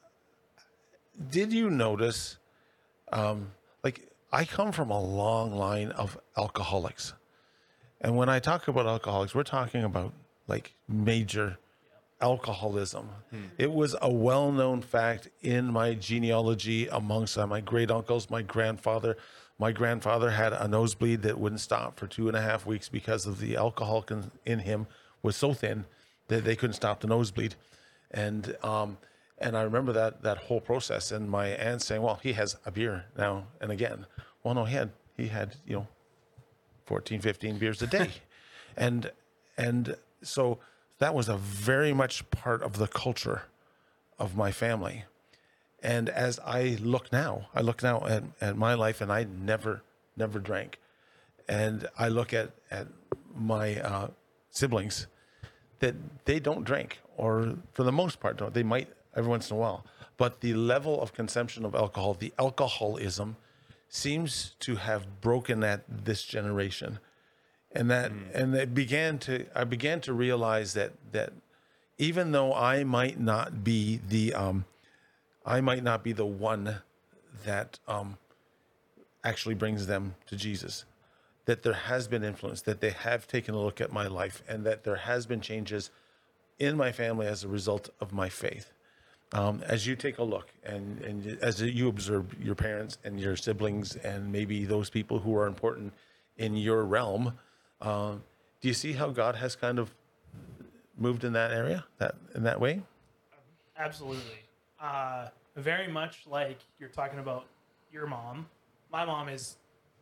did you notice? Um, like I come from a long line of alcoholics. And when I talk about alcoholics, we're talking about like major alcoholism. Hmm. It was a well-known fact in my genealogy amongst uh, my great uncles, my grandfather. My grandfather had a nosebleed that wouldn't stop for two and a half weeks because of the alcohol con- in him was so thin that they couldn't stop the nosebleed. And um, and I remember that that whole process. And my aunt saying, "Well, he has a beer now and again." Well, no, he had he had you know. fourteen, fifteen beers a day. and and so that was a very much part of the culture of my family. And as I look now, I look now at, at my life, and I never, never drank. And I look at, at my uh, siblings that they don't drink, or for the most part don't. They might every once in a while. But the level of consumption of alcohol, the alcoholism, seems to have broken at this generation, and that mm. and it began to I began to realize that that even though I might not be the um, I might not be the one that um, actually brings them to Jesus. That there has been influence, that they have taken a look at my life, and that there has been changes in my family as a result of my faith. Um, as you take a look and, and as you observe your parents and your siblings and maybe those people who are important in your realm, uh, do you see how God has kind of moved in that area, that in that way? Absolutely. Uh, very much like you're talking about your mom. My mom is,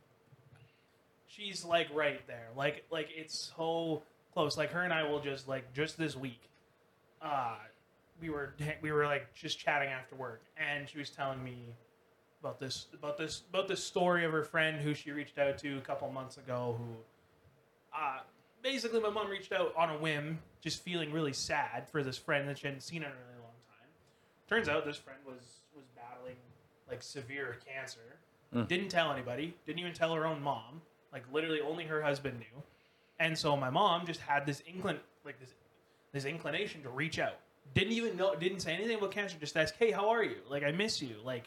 she's like right there. Like, like it's so close. Like her and I will just like, just this week, uh, we were, we were like just chatting after work, and she was telling me about this, about this, about this story of her friend who she reached out to a couple months ago, who, uh, basically my mom reached out on a whim, just feeling really sad for this friend that she hadn't seen in a really long time. Turns out this friend was, was battling like severe cancer. Mm. Didn't tell anybody, didn't even tell her own mom. Like literally only her husband knew. And so my mom just had this inclin like this this inclination to reach out. Didn't even know, didn't say anything about cancer, just ask, "Hey, how are you? Like I miss you." Like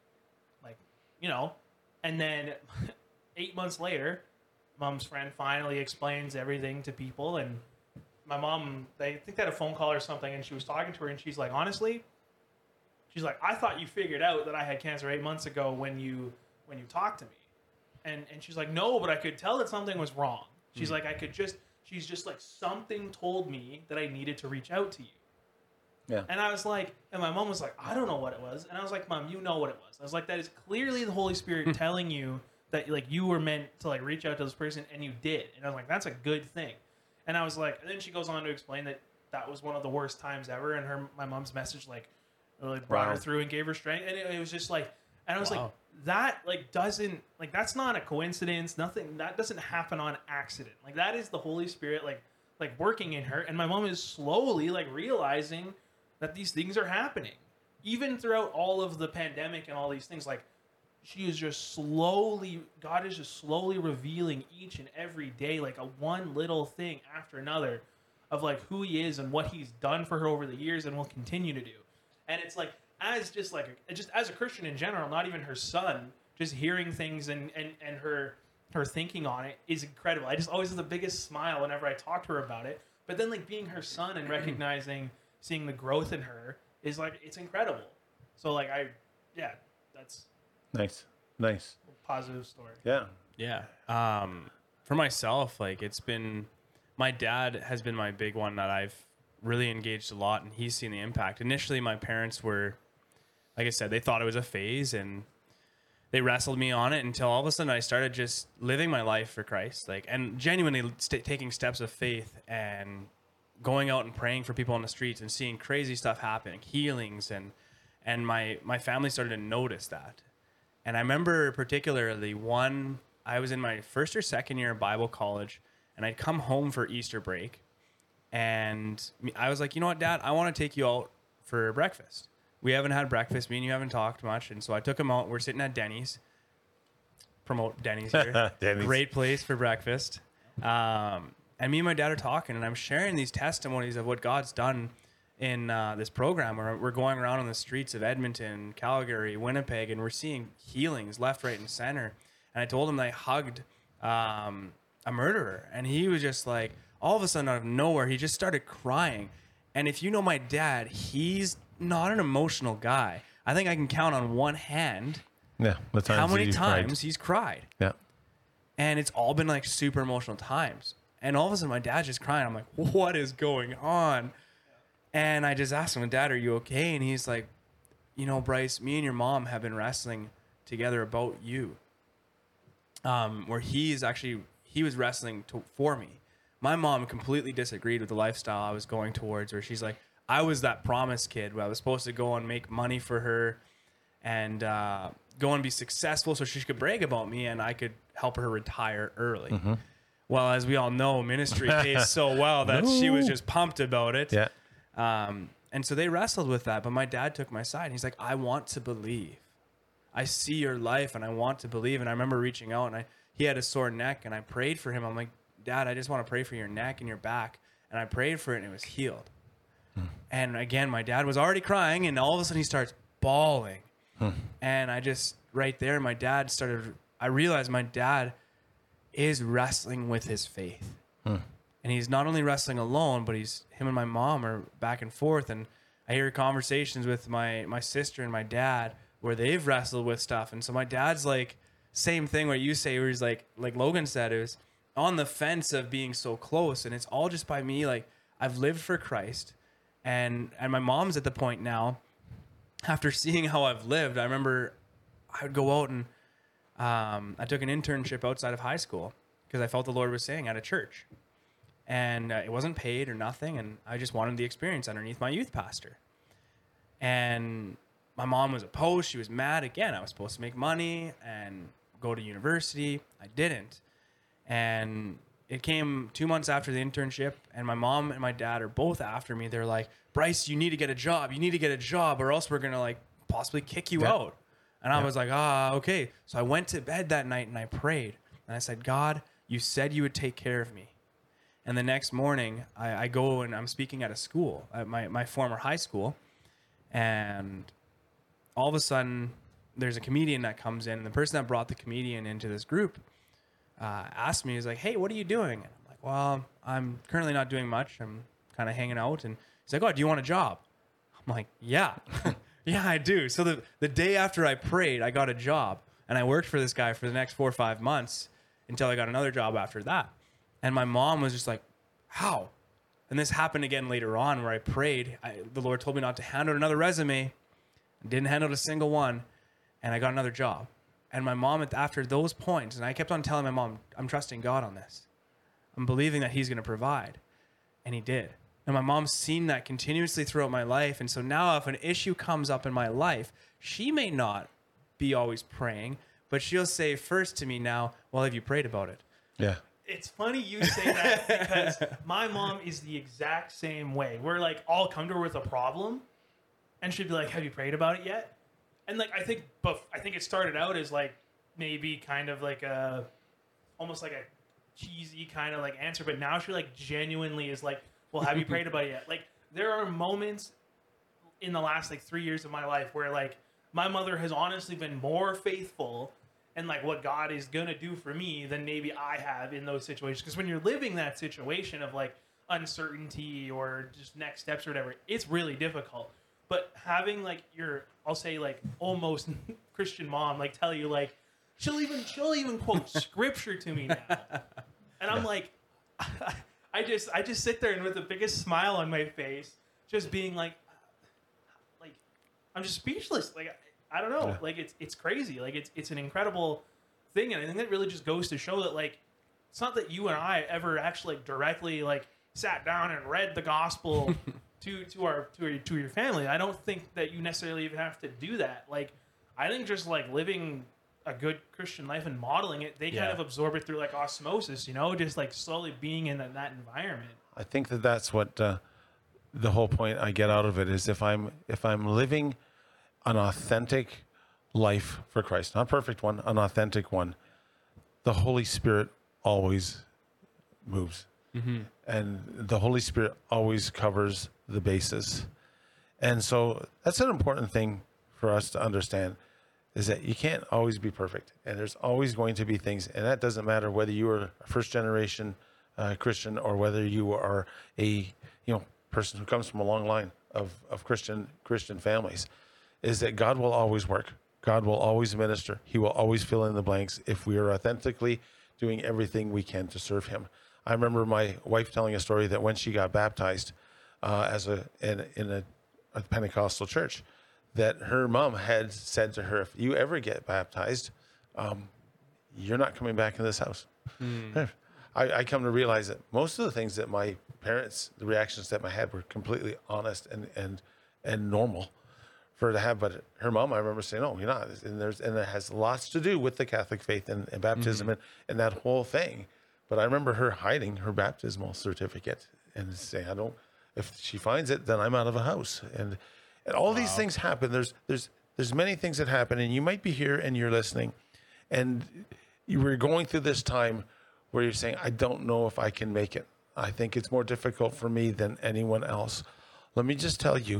like, you know. And then eight months later, mom's friend finally explains everything to people, and my mom, they think they had a phone call or something, and she was talking to her, and she's like, honestly, she's like, "I thought you figured out that I had cancer eight months ago when you when you talked to me." And and she's like, "No, but I could tell that something was wrong." She's mm. like, I could just, she's just like, something told me that I needed to reach out to you. Yeah. And I was like, and my mom was like, "I don't know what it was." And I was like, "Mom, you know what it was." I was like, "That is clearly the Holy Spirit telling you that like you were meant to like reach out to this person, and you did." And I was like, "That's a good thing." And I was like, and then she goes on to explain that that was one of the worst times ever. And her, my mom's message like really brought wow. her through and gave her strength. And it, it was just like, and I was wow. like, that like doesn't like that's not a coincidence. Nothing that doesn't happen on accident. Like that is the Holy Spirit like like working in her. And my mom is slowly like realizing that these things are happening, even throughout all of the pandemic and all these things. Like she is just slowly, God is just slowly revealing each and every day, like a one little thing after another of like who he is and what he's done for her over the years and will continue to do. And it's like, as just like, a, just as a Christian in general, not even her son, just hearing things and, and, and her, her thinking on it is incredible. I just always have the biggest smile whenever I talk to her about it. But then like being her son and recognizing, seeing the growth in her is like, it's incredible. So like, I, yeah, that's nice. Nice. a positive story. Yeah. Yeah. Um, for myself, like it's been, my dad has been my big one that I've really engaged a lot, and he's seen the impact. Initially, my parents were, like I said, they thought it was a phase, and they wrestled me on it until all of a sudden I started just living my life for Christ, like, and genuinely st- taking steps of faith and going out and praying for people on the streets and seeing crazy stuff happen, healings, and and my my family started to notice that. And I remember particularly one, I was in my first or second year of Bible college, and I'd come home for Easter break, and I was like, you know what, Dad, I want to take you out for breakfast. We haven't had breakfast. Me and you haven't talked much. And so I took him out. We're sitting at Denny's. Promote Denny's here. Denny's. Great place for breakfast. Um, and me and my dad are talking, and I'm sharing these testimonies of what God's done in uh, this program. Where we're going around on the streets of Edmonton, Calgary, Winnipeg, and we're seeing healings left, right, and center. And I told him that I hugged um, a murderer, and he was just like, all of a sudden out of nowhere, he just started crying. And if you know my dad, he's not an emotional guy. I think I can count on one hand yeah, the times how many he's times cried. he's cried. Yeah. And it's all been like super emotional times. And all of a sudden my dad's just crying. I'm like, what is going on? And I just asked him, Dad, are you okay? And he's like, you know, Bryce, me and your mom have been wrestling together about you. Um, where he's actually, he was wrestling to, for me. My mom completely disagreed with the lifestyle I was going towards, where she's like, I was that promised kid where I was supposed to go and make money for her and uh, go and be successful so she could brag about me and I could help her retire early. Mm-hmm. Well, as we all know, ministry pays so well that no. she was just pumped about it. Yeah. Um, and so they wrestled with that, but my dad took my side. He's like, I want to believe. I see your life and I want to believe. And I remember reaching out, and I he had a sore neck, and I prayed for him. I'm like, Dad, I just want to pray for your neck and your back. And I prayed for it, and it was healed. Hmm. And again, my dad was already crying, and all of a sudden he starts bawling. Hmm. And I just, right there, my dad started, I realized my dad is wrestling with his faith. Hmm. And he's not only wrestling alone, but he's, him and my mom are back and forth. And I hear conversations with my, my sister and my dad where they've wrestled with stuff. And so my dad's like, same thing where you say, where he's like, like Logan said, it was on the fence of being so close. And it's all just by me. Like, I've lived for Christ. And, and my mom's at the point now, after seeing how I've lived, I remember I would go out and um, I took an internship outside of high school because I felt the Lord was saying at a church. And uh, it wasn't paid or nothing. And I just wanted the experience underneath my youth pastor. And my mom was opposed. She was mad. Again, I was supposed to make money and go to university. I didn't. And it came two months after the internship, and my mom and my dad are both after me. They're like, Bryce, you need to get a job. You need to get a job or else we're going to like possibly kick you Yep. out. And I Yep. was like, ah, okay. So I went to bed that night and I prayed. And I said, God, you said you would take care of me. And the next morning, I, I go and I'm speaking at a school, at my, my former high school. And all of a sudden, there's a comedian that comes in. And the person that brought the comedian into this group uh, asked me, he's like, hey, what are you doing? And I'm like, well, I'm currently not doing much. I'm kind of hanging out. And he's like, oh, do you want a job? I'm like, yeah. Yeah, I do. So the, the day after I prayed, I got a job. And I worked for this guy for the next four or five months until I got another job after that. And my mom was just like, how? And this happened again later on where I prayed. I, the Lord told me not to hand out another resume. I didn't hand out a single one. And I got another job. And my mom, after those points, and I kept on telling my mom, I'm trusting God on this. I'm believing that he's going to provide. And he did. And my mom's seen that continuously throughout my life. And so now if an issue comes up in my life, she may not be always praying, but she'll say first to me now, well, have you prayed about it? Yeah. It's funny you say that because my mom is the exact same way. We're like, I'll come to her with a problem and she'd be like, have you prayed about it yet? And like, I think, but I think it started out as like maybe kind of like a, almost like a cheesy kind of like answer. But now she like genuinely is like, well, have you prayed about it yet? Like there are moments in the last like three years of my life where like my mother has honestly been more faithful and like what God is going to do for me than maybe I have in those situations. Because when you're living that situation of like uncertainty or just next steps or whatever, it's really difficult. But having like your, I'll say like almost Christian mom, like tell you like, she'll even, she'll even quote scripture to me now. And I'm like, I just, I just sit there and with the biggest smile on my face, just being like, like, I'm just speechless. Like, I don't know. Yeah. Like it's it's crazy. Like it's it's an incredible thing, and I think that really just goes to show that like it's not that you and I ever actually like, directly like sat down and read the gospel to to our to your, to your family. I don't think that you necessarily even have to do that. Like I think just like living a good Christian life and modeling it, they yeah. kind of absorb it through like osmosis. You know, just like slowly being in that, that environment. I think that that's what uh, the whole point I get out of it is if I'm if I'm living an authentic life for Christ, not a perfect one, an authentic one, the Holy Spirit always moves. Mm-hmm. And the Holy Spirit always covers the bases. And so that's an important thing for us to understand is that you can't always be perfect. And there's always going to be things, and that doesn't matter whether you are a first generation uh, Christian or whether you are a you know person who comes from a long line of, of Christian Christian families. Is that God will always work. God will always minister. He will always fill in the blanks if we are authentically doing everything we can to serve him. I remember my wife telling a story that when she got baptized uh, as a in, in a, a Pentecostal church, that her mom had said to her, if you ever get baptized, um, you're not coming back in this house. Mm. I, I come to realize that most of the things that my parents, the reactions that I had were completely honest and and and normal for her to have, but her mom, I remember saying, "No, you're not," and there's and it has lots to do with the Catholic faith and, and baptism mm-hmm. and, and that whole thing. But I remember her hiding her baptismal certificate and saying, "I don't. If she finds it, then I'm out of a house." And and all wow. these things happen. There's there's there's many things that happen, and you might be here and you're listening, and you were going through this time where you're saying, "I don't know if I can make it. I think it's more difficult for me than anyone else." Let me just tell you.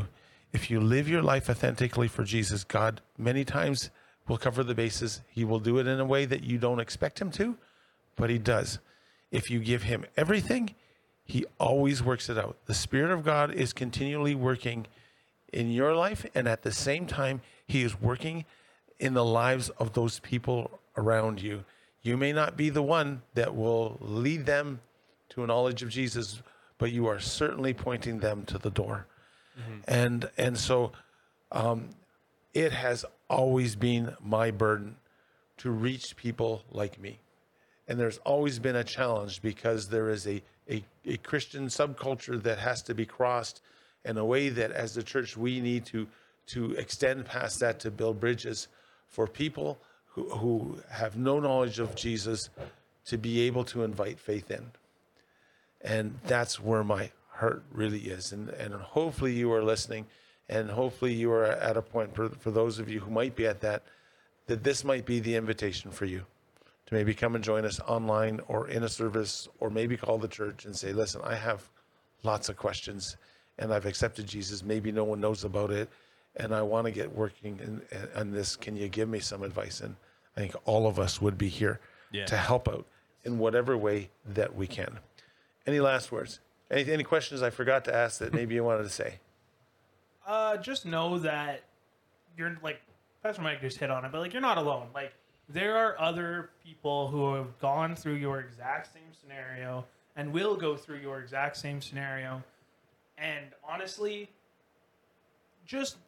If you live your life authentically for Jesus, God many times will cover the bases. He will do it in a way that you don't expect him to, but he does. If you give him everything, he always works it out. The Spirit of God is continually working in your life, and at the same time, he is working in the lives of those people around you. You may not be the one that will lead them to a knowledge of Jesus, but you are certainly pointing them to the door. Mm-hmm. And and so um, it has always been my burden to reach people like me. And there's always been a challenge because there is a, a, a Christian subculture that has to be crossed in a way that as the church, we need to, to extend past that to build bridges for people who, who have no knowledge of Jesus to be able to invite faith in. And that's where my heart really is. And, and hopefully you are listening, and hopefully you are at a point, for, for those of you who might be at that, that this might be the invitation for you to maybe come and join us online or in a service, or maybe call the church and say, listen, I have lots of questions and I've accepted Jesus. Maybe no one knows about it, and I want to get working in, in, in this. Can you give me some advice? And I think all of us would be here yeah. to help out in whatever way that we can. Any last words? Any, any questions I forgot to ask that maybe you wanted to say? Uh, just know that you're, like Pastor Mike just hit on it, but like, you're not alone. Like, there are other people who have gone through your exact same scenario and will go through your exact same scenario. And honestly, just,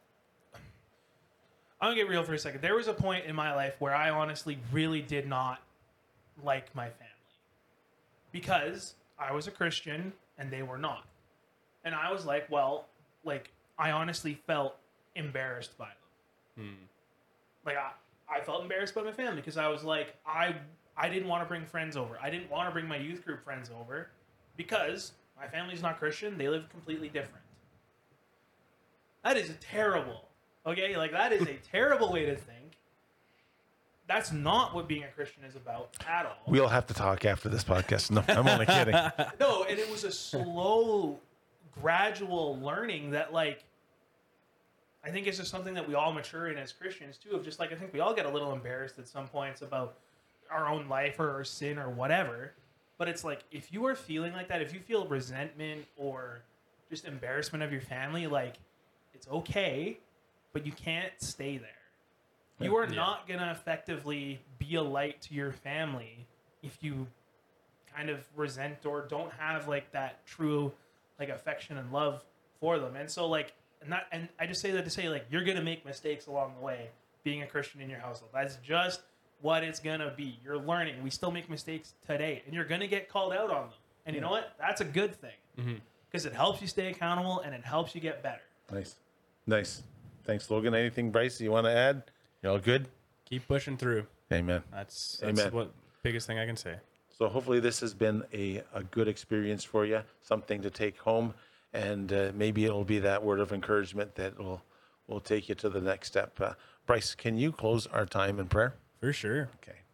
I'm gonna get real for a second. There was a point in my life where I honestly really did not like my family because I was a Christian and they were not. And I was like, well, like, I honestly felt embarrassed by them. Hmm. Like, I, I felt embarrassed by my family because I was like, I I didn't want to bring friends over. I didn't want to bring my youth group friends over because my family's not Christian. They live completely different. That is terrible. Okay? Like, that is a terrible way to think. That's not what being a Christian is about at all. We'll have to talk after this podcast. No, I'm only kidding. No, and it was a slow, gradual learning that, like, I think it's just something that we all mature in as Christians, too, of just, like, I think we all get a little embarrassed at some points about our own life or our sin or whatever. But it's like, if you are feeling like that, if you feel resentment or just embarrassment of your family, like, it's okay, but you can't stay there. You are yeah. not going to effectively be a light to your family if you kind of resent or don't have, like, that true, like, affection and love for them. And so, like, and that, and I just say that to say, like, you're going to make mistakes along the way being a Christian in your household. That's just what it's going to be. You're learning. We still make mistakes today, and you're going to get called out on them. And you know what? That's a good thing because mm-hmm. it helps you stay accountable and it helps you get better. Nice. Nice. Thanks, Logan. Anything, Bryce, you want to add? You all good? Keep pushing through. Amen. That's, that's Amen. What biggest thing I can say. So hopefully this has been a, a good experience for you, something to take home. And uh, maybe it'll be that word of encouragement that will will take you to the next step. Uh, Bryce, can you close our time in prayer? For sure.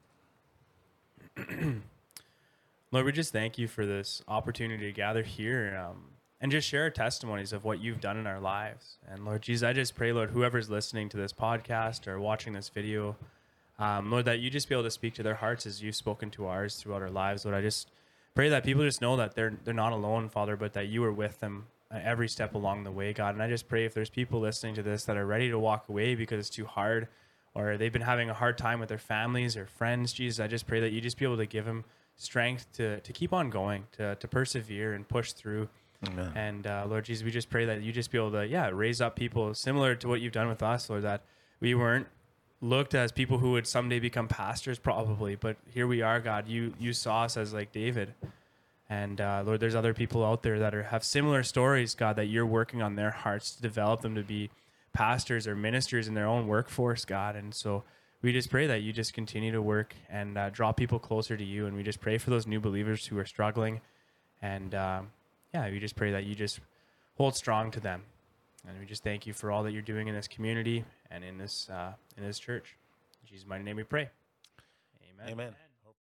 Okay. Lord, we just thank you for this opportunity to gather here um, and just share our testimonies of what you've done in our lives. And Lord Jesus, I just pray, Lord, whoever's listening to this podcast or watching this video, um, Lord, that you just be able to speak to their hearts as you've spoken to ours throughout our lives. Lord, I just pray that people just know that they're they're not alone, Father, but that you are with them every step along the way, God. And I just pray if there's people listening to this that are ready to walk away because it's too hard, or they've been having a hard time with their families or friends, Jesus, I just pray that you just be able to give them strength to to keep on going, to to persevere and push through. Amen. And uh, Lord Jesus, we just pray that you just be able to, yeah, raise up people similar to what you've done with us, Lord, that we weren't looked as people who would someday become pastors probably, but here we are, God. You you saw us as like David. And uh, Lord, there's other people out there that are have similar stories, God, that you're working on their hearts to develop them to be pastors or ministers in their own workforce, God. And so we just pray that you just continue to work and uh, draw people closer to you. And we just pray for those new believers who are struggling. And um, yeah, we just pray that you just hold strong to them. And we just thank you for all that you're doing in this community and in this uh, in this church. In Jesus' mighty name we pray. Amen. Amen.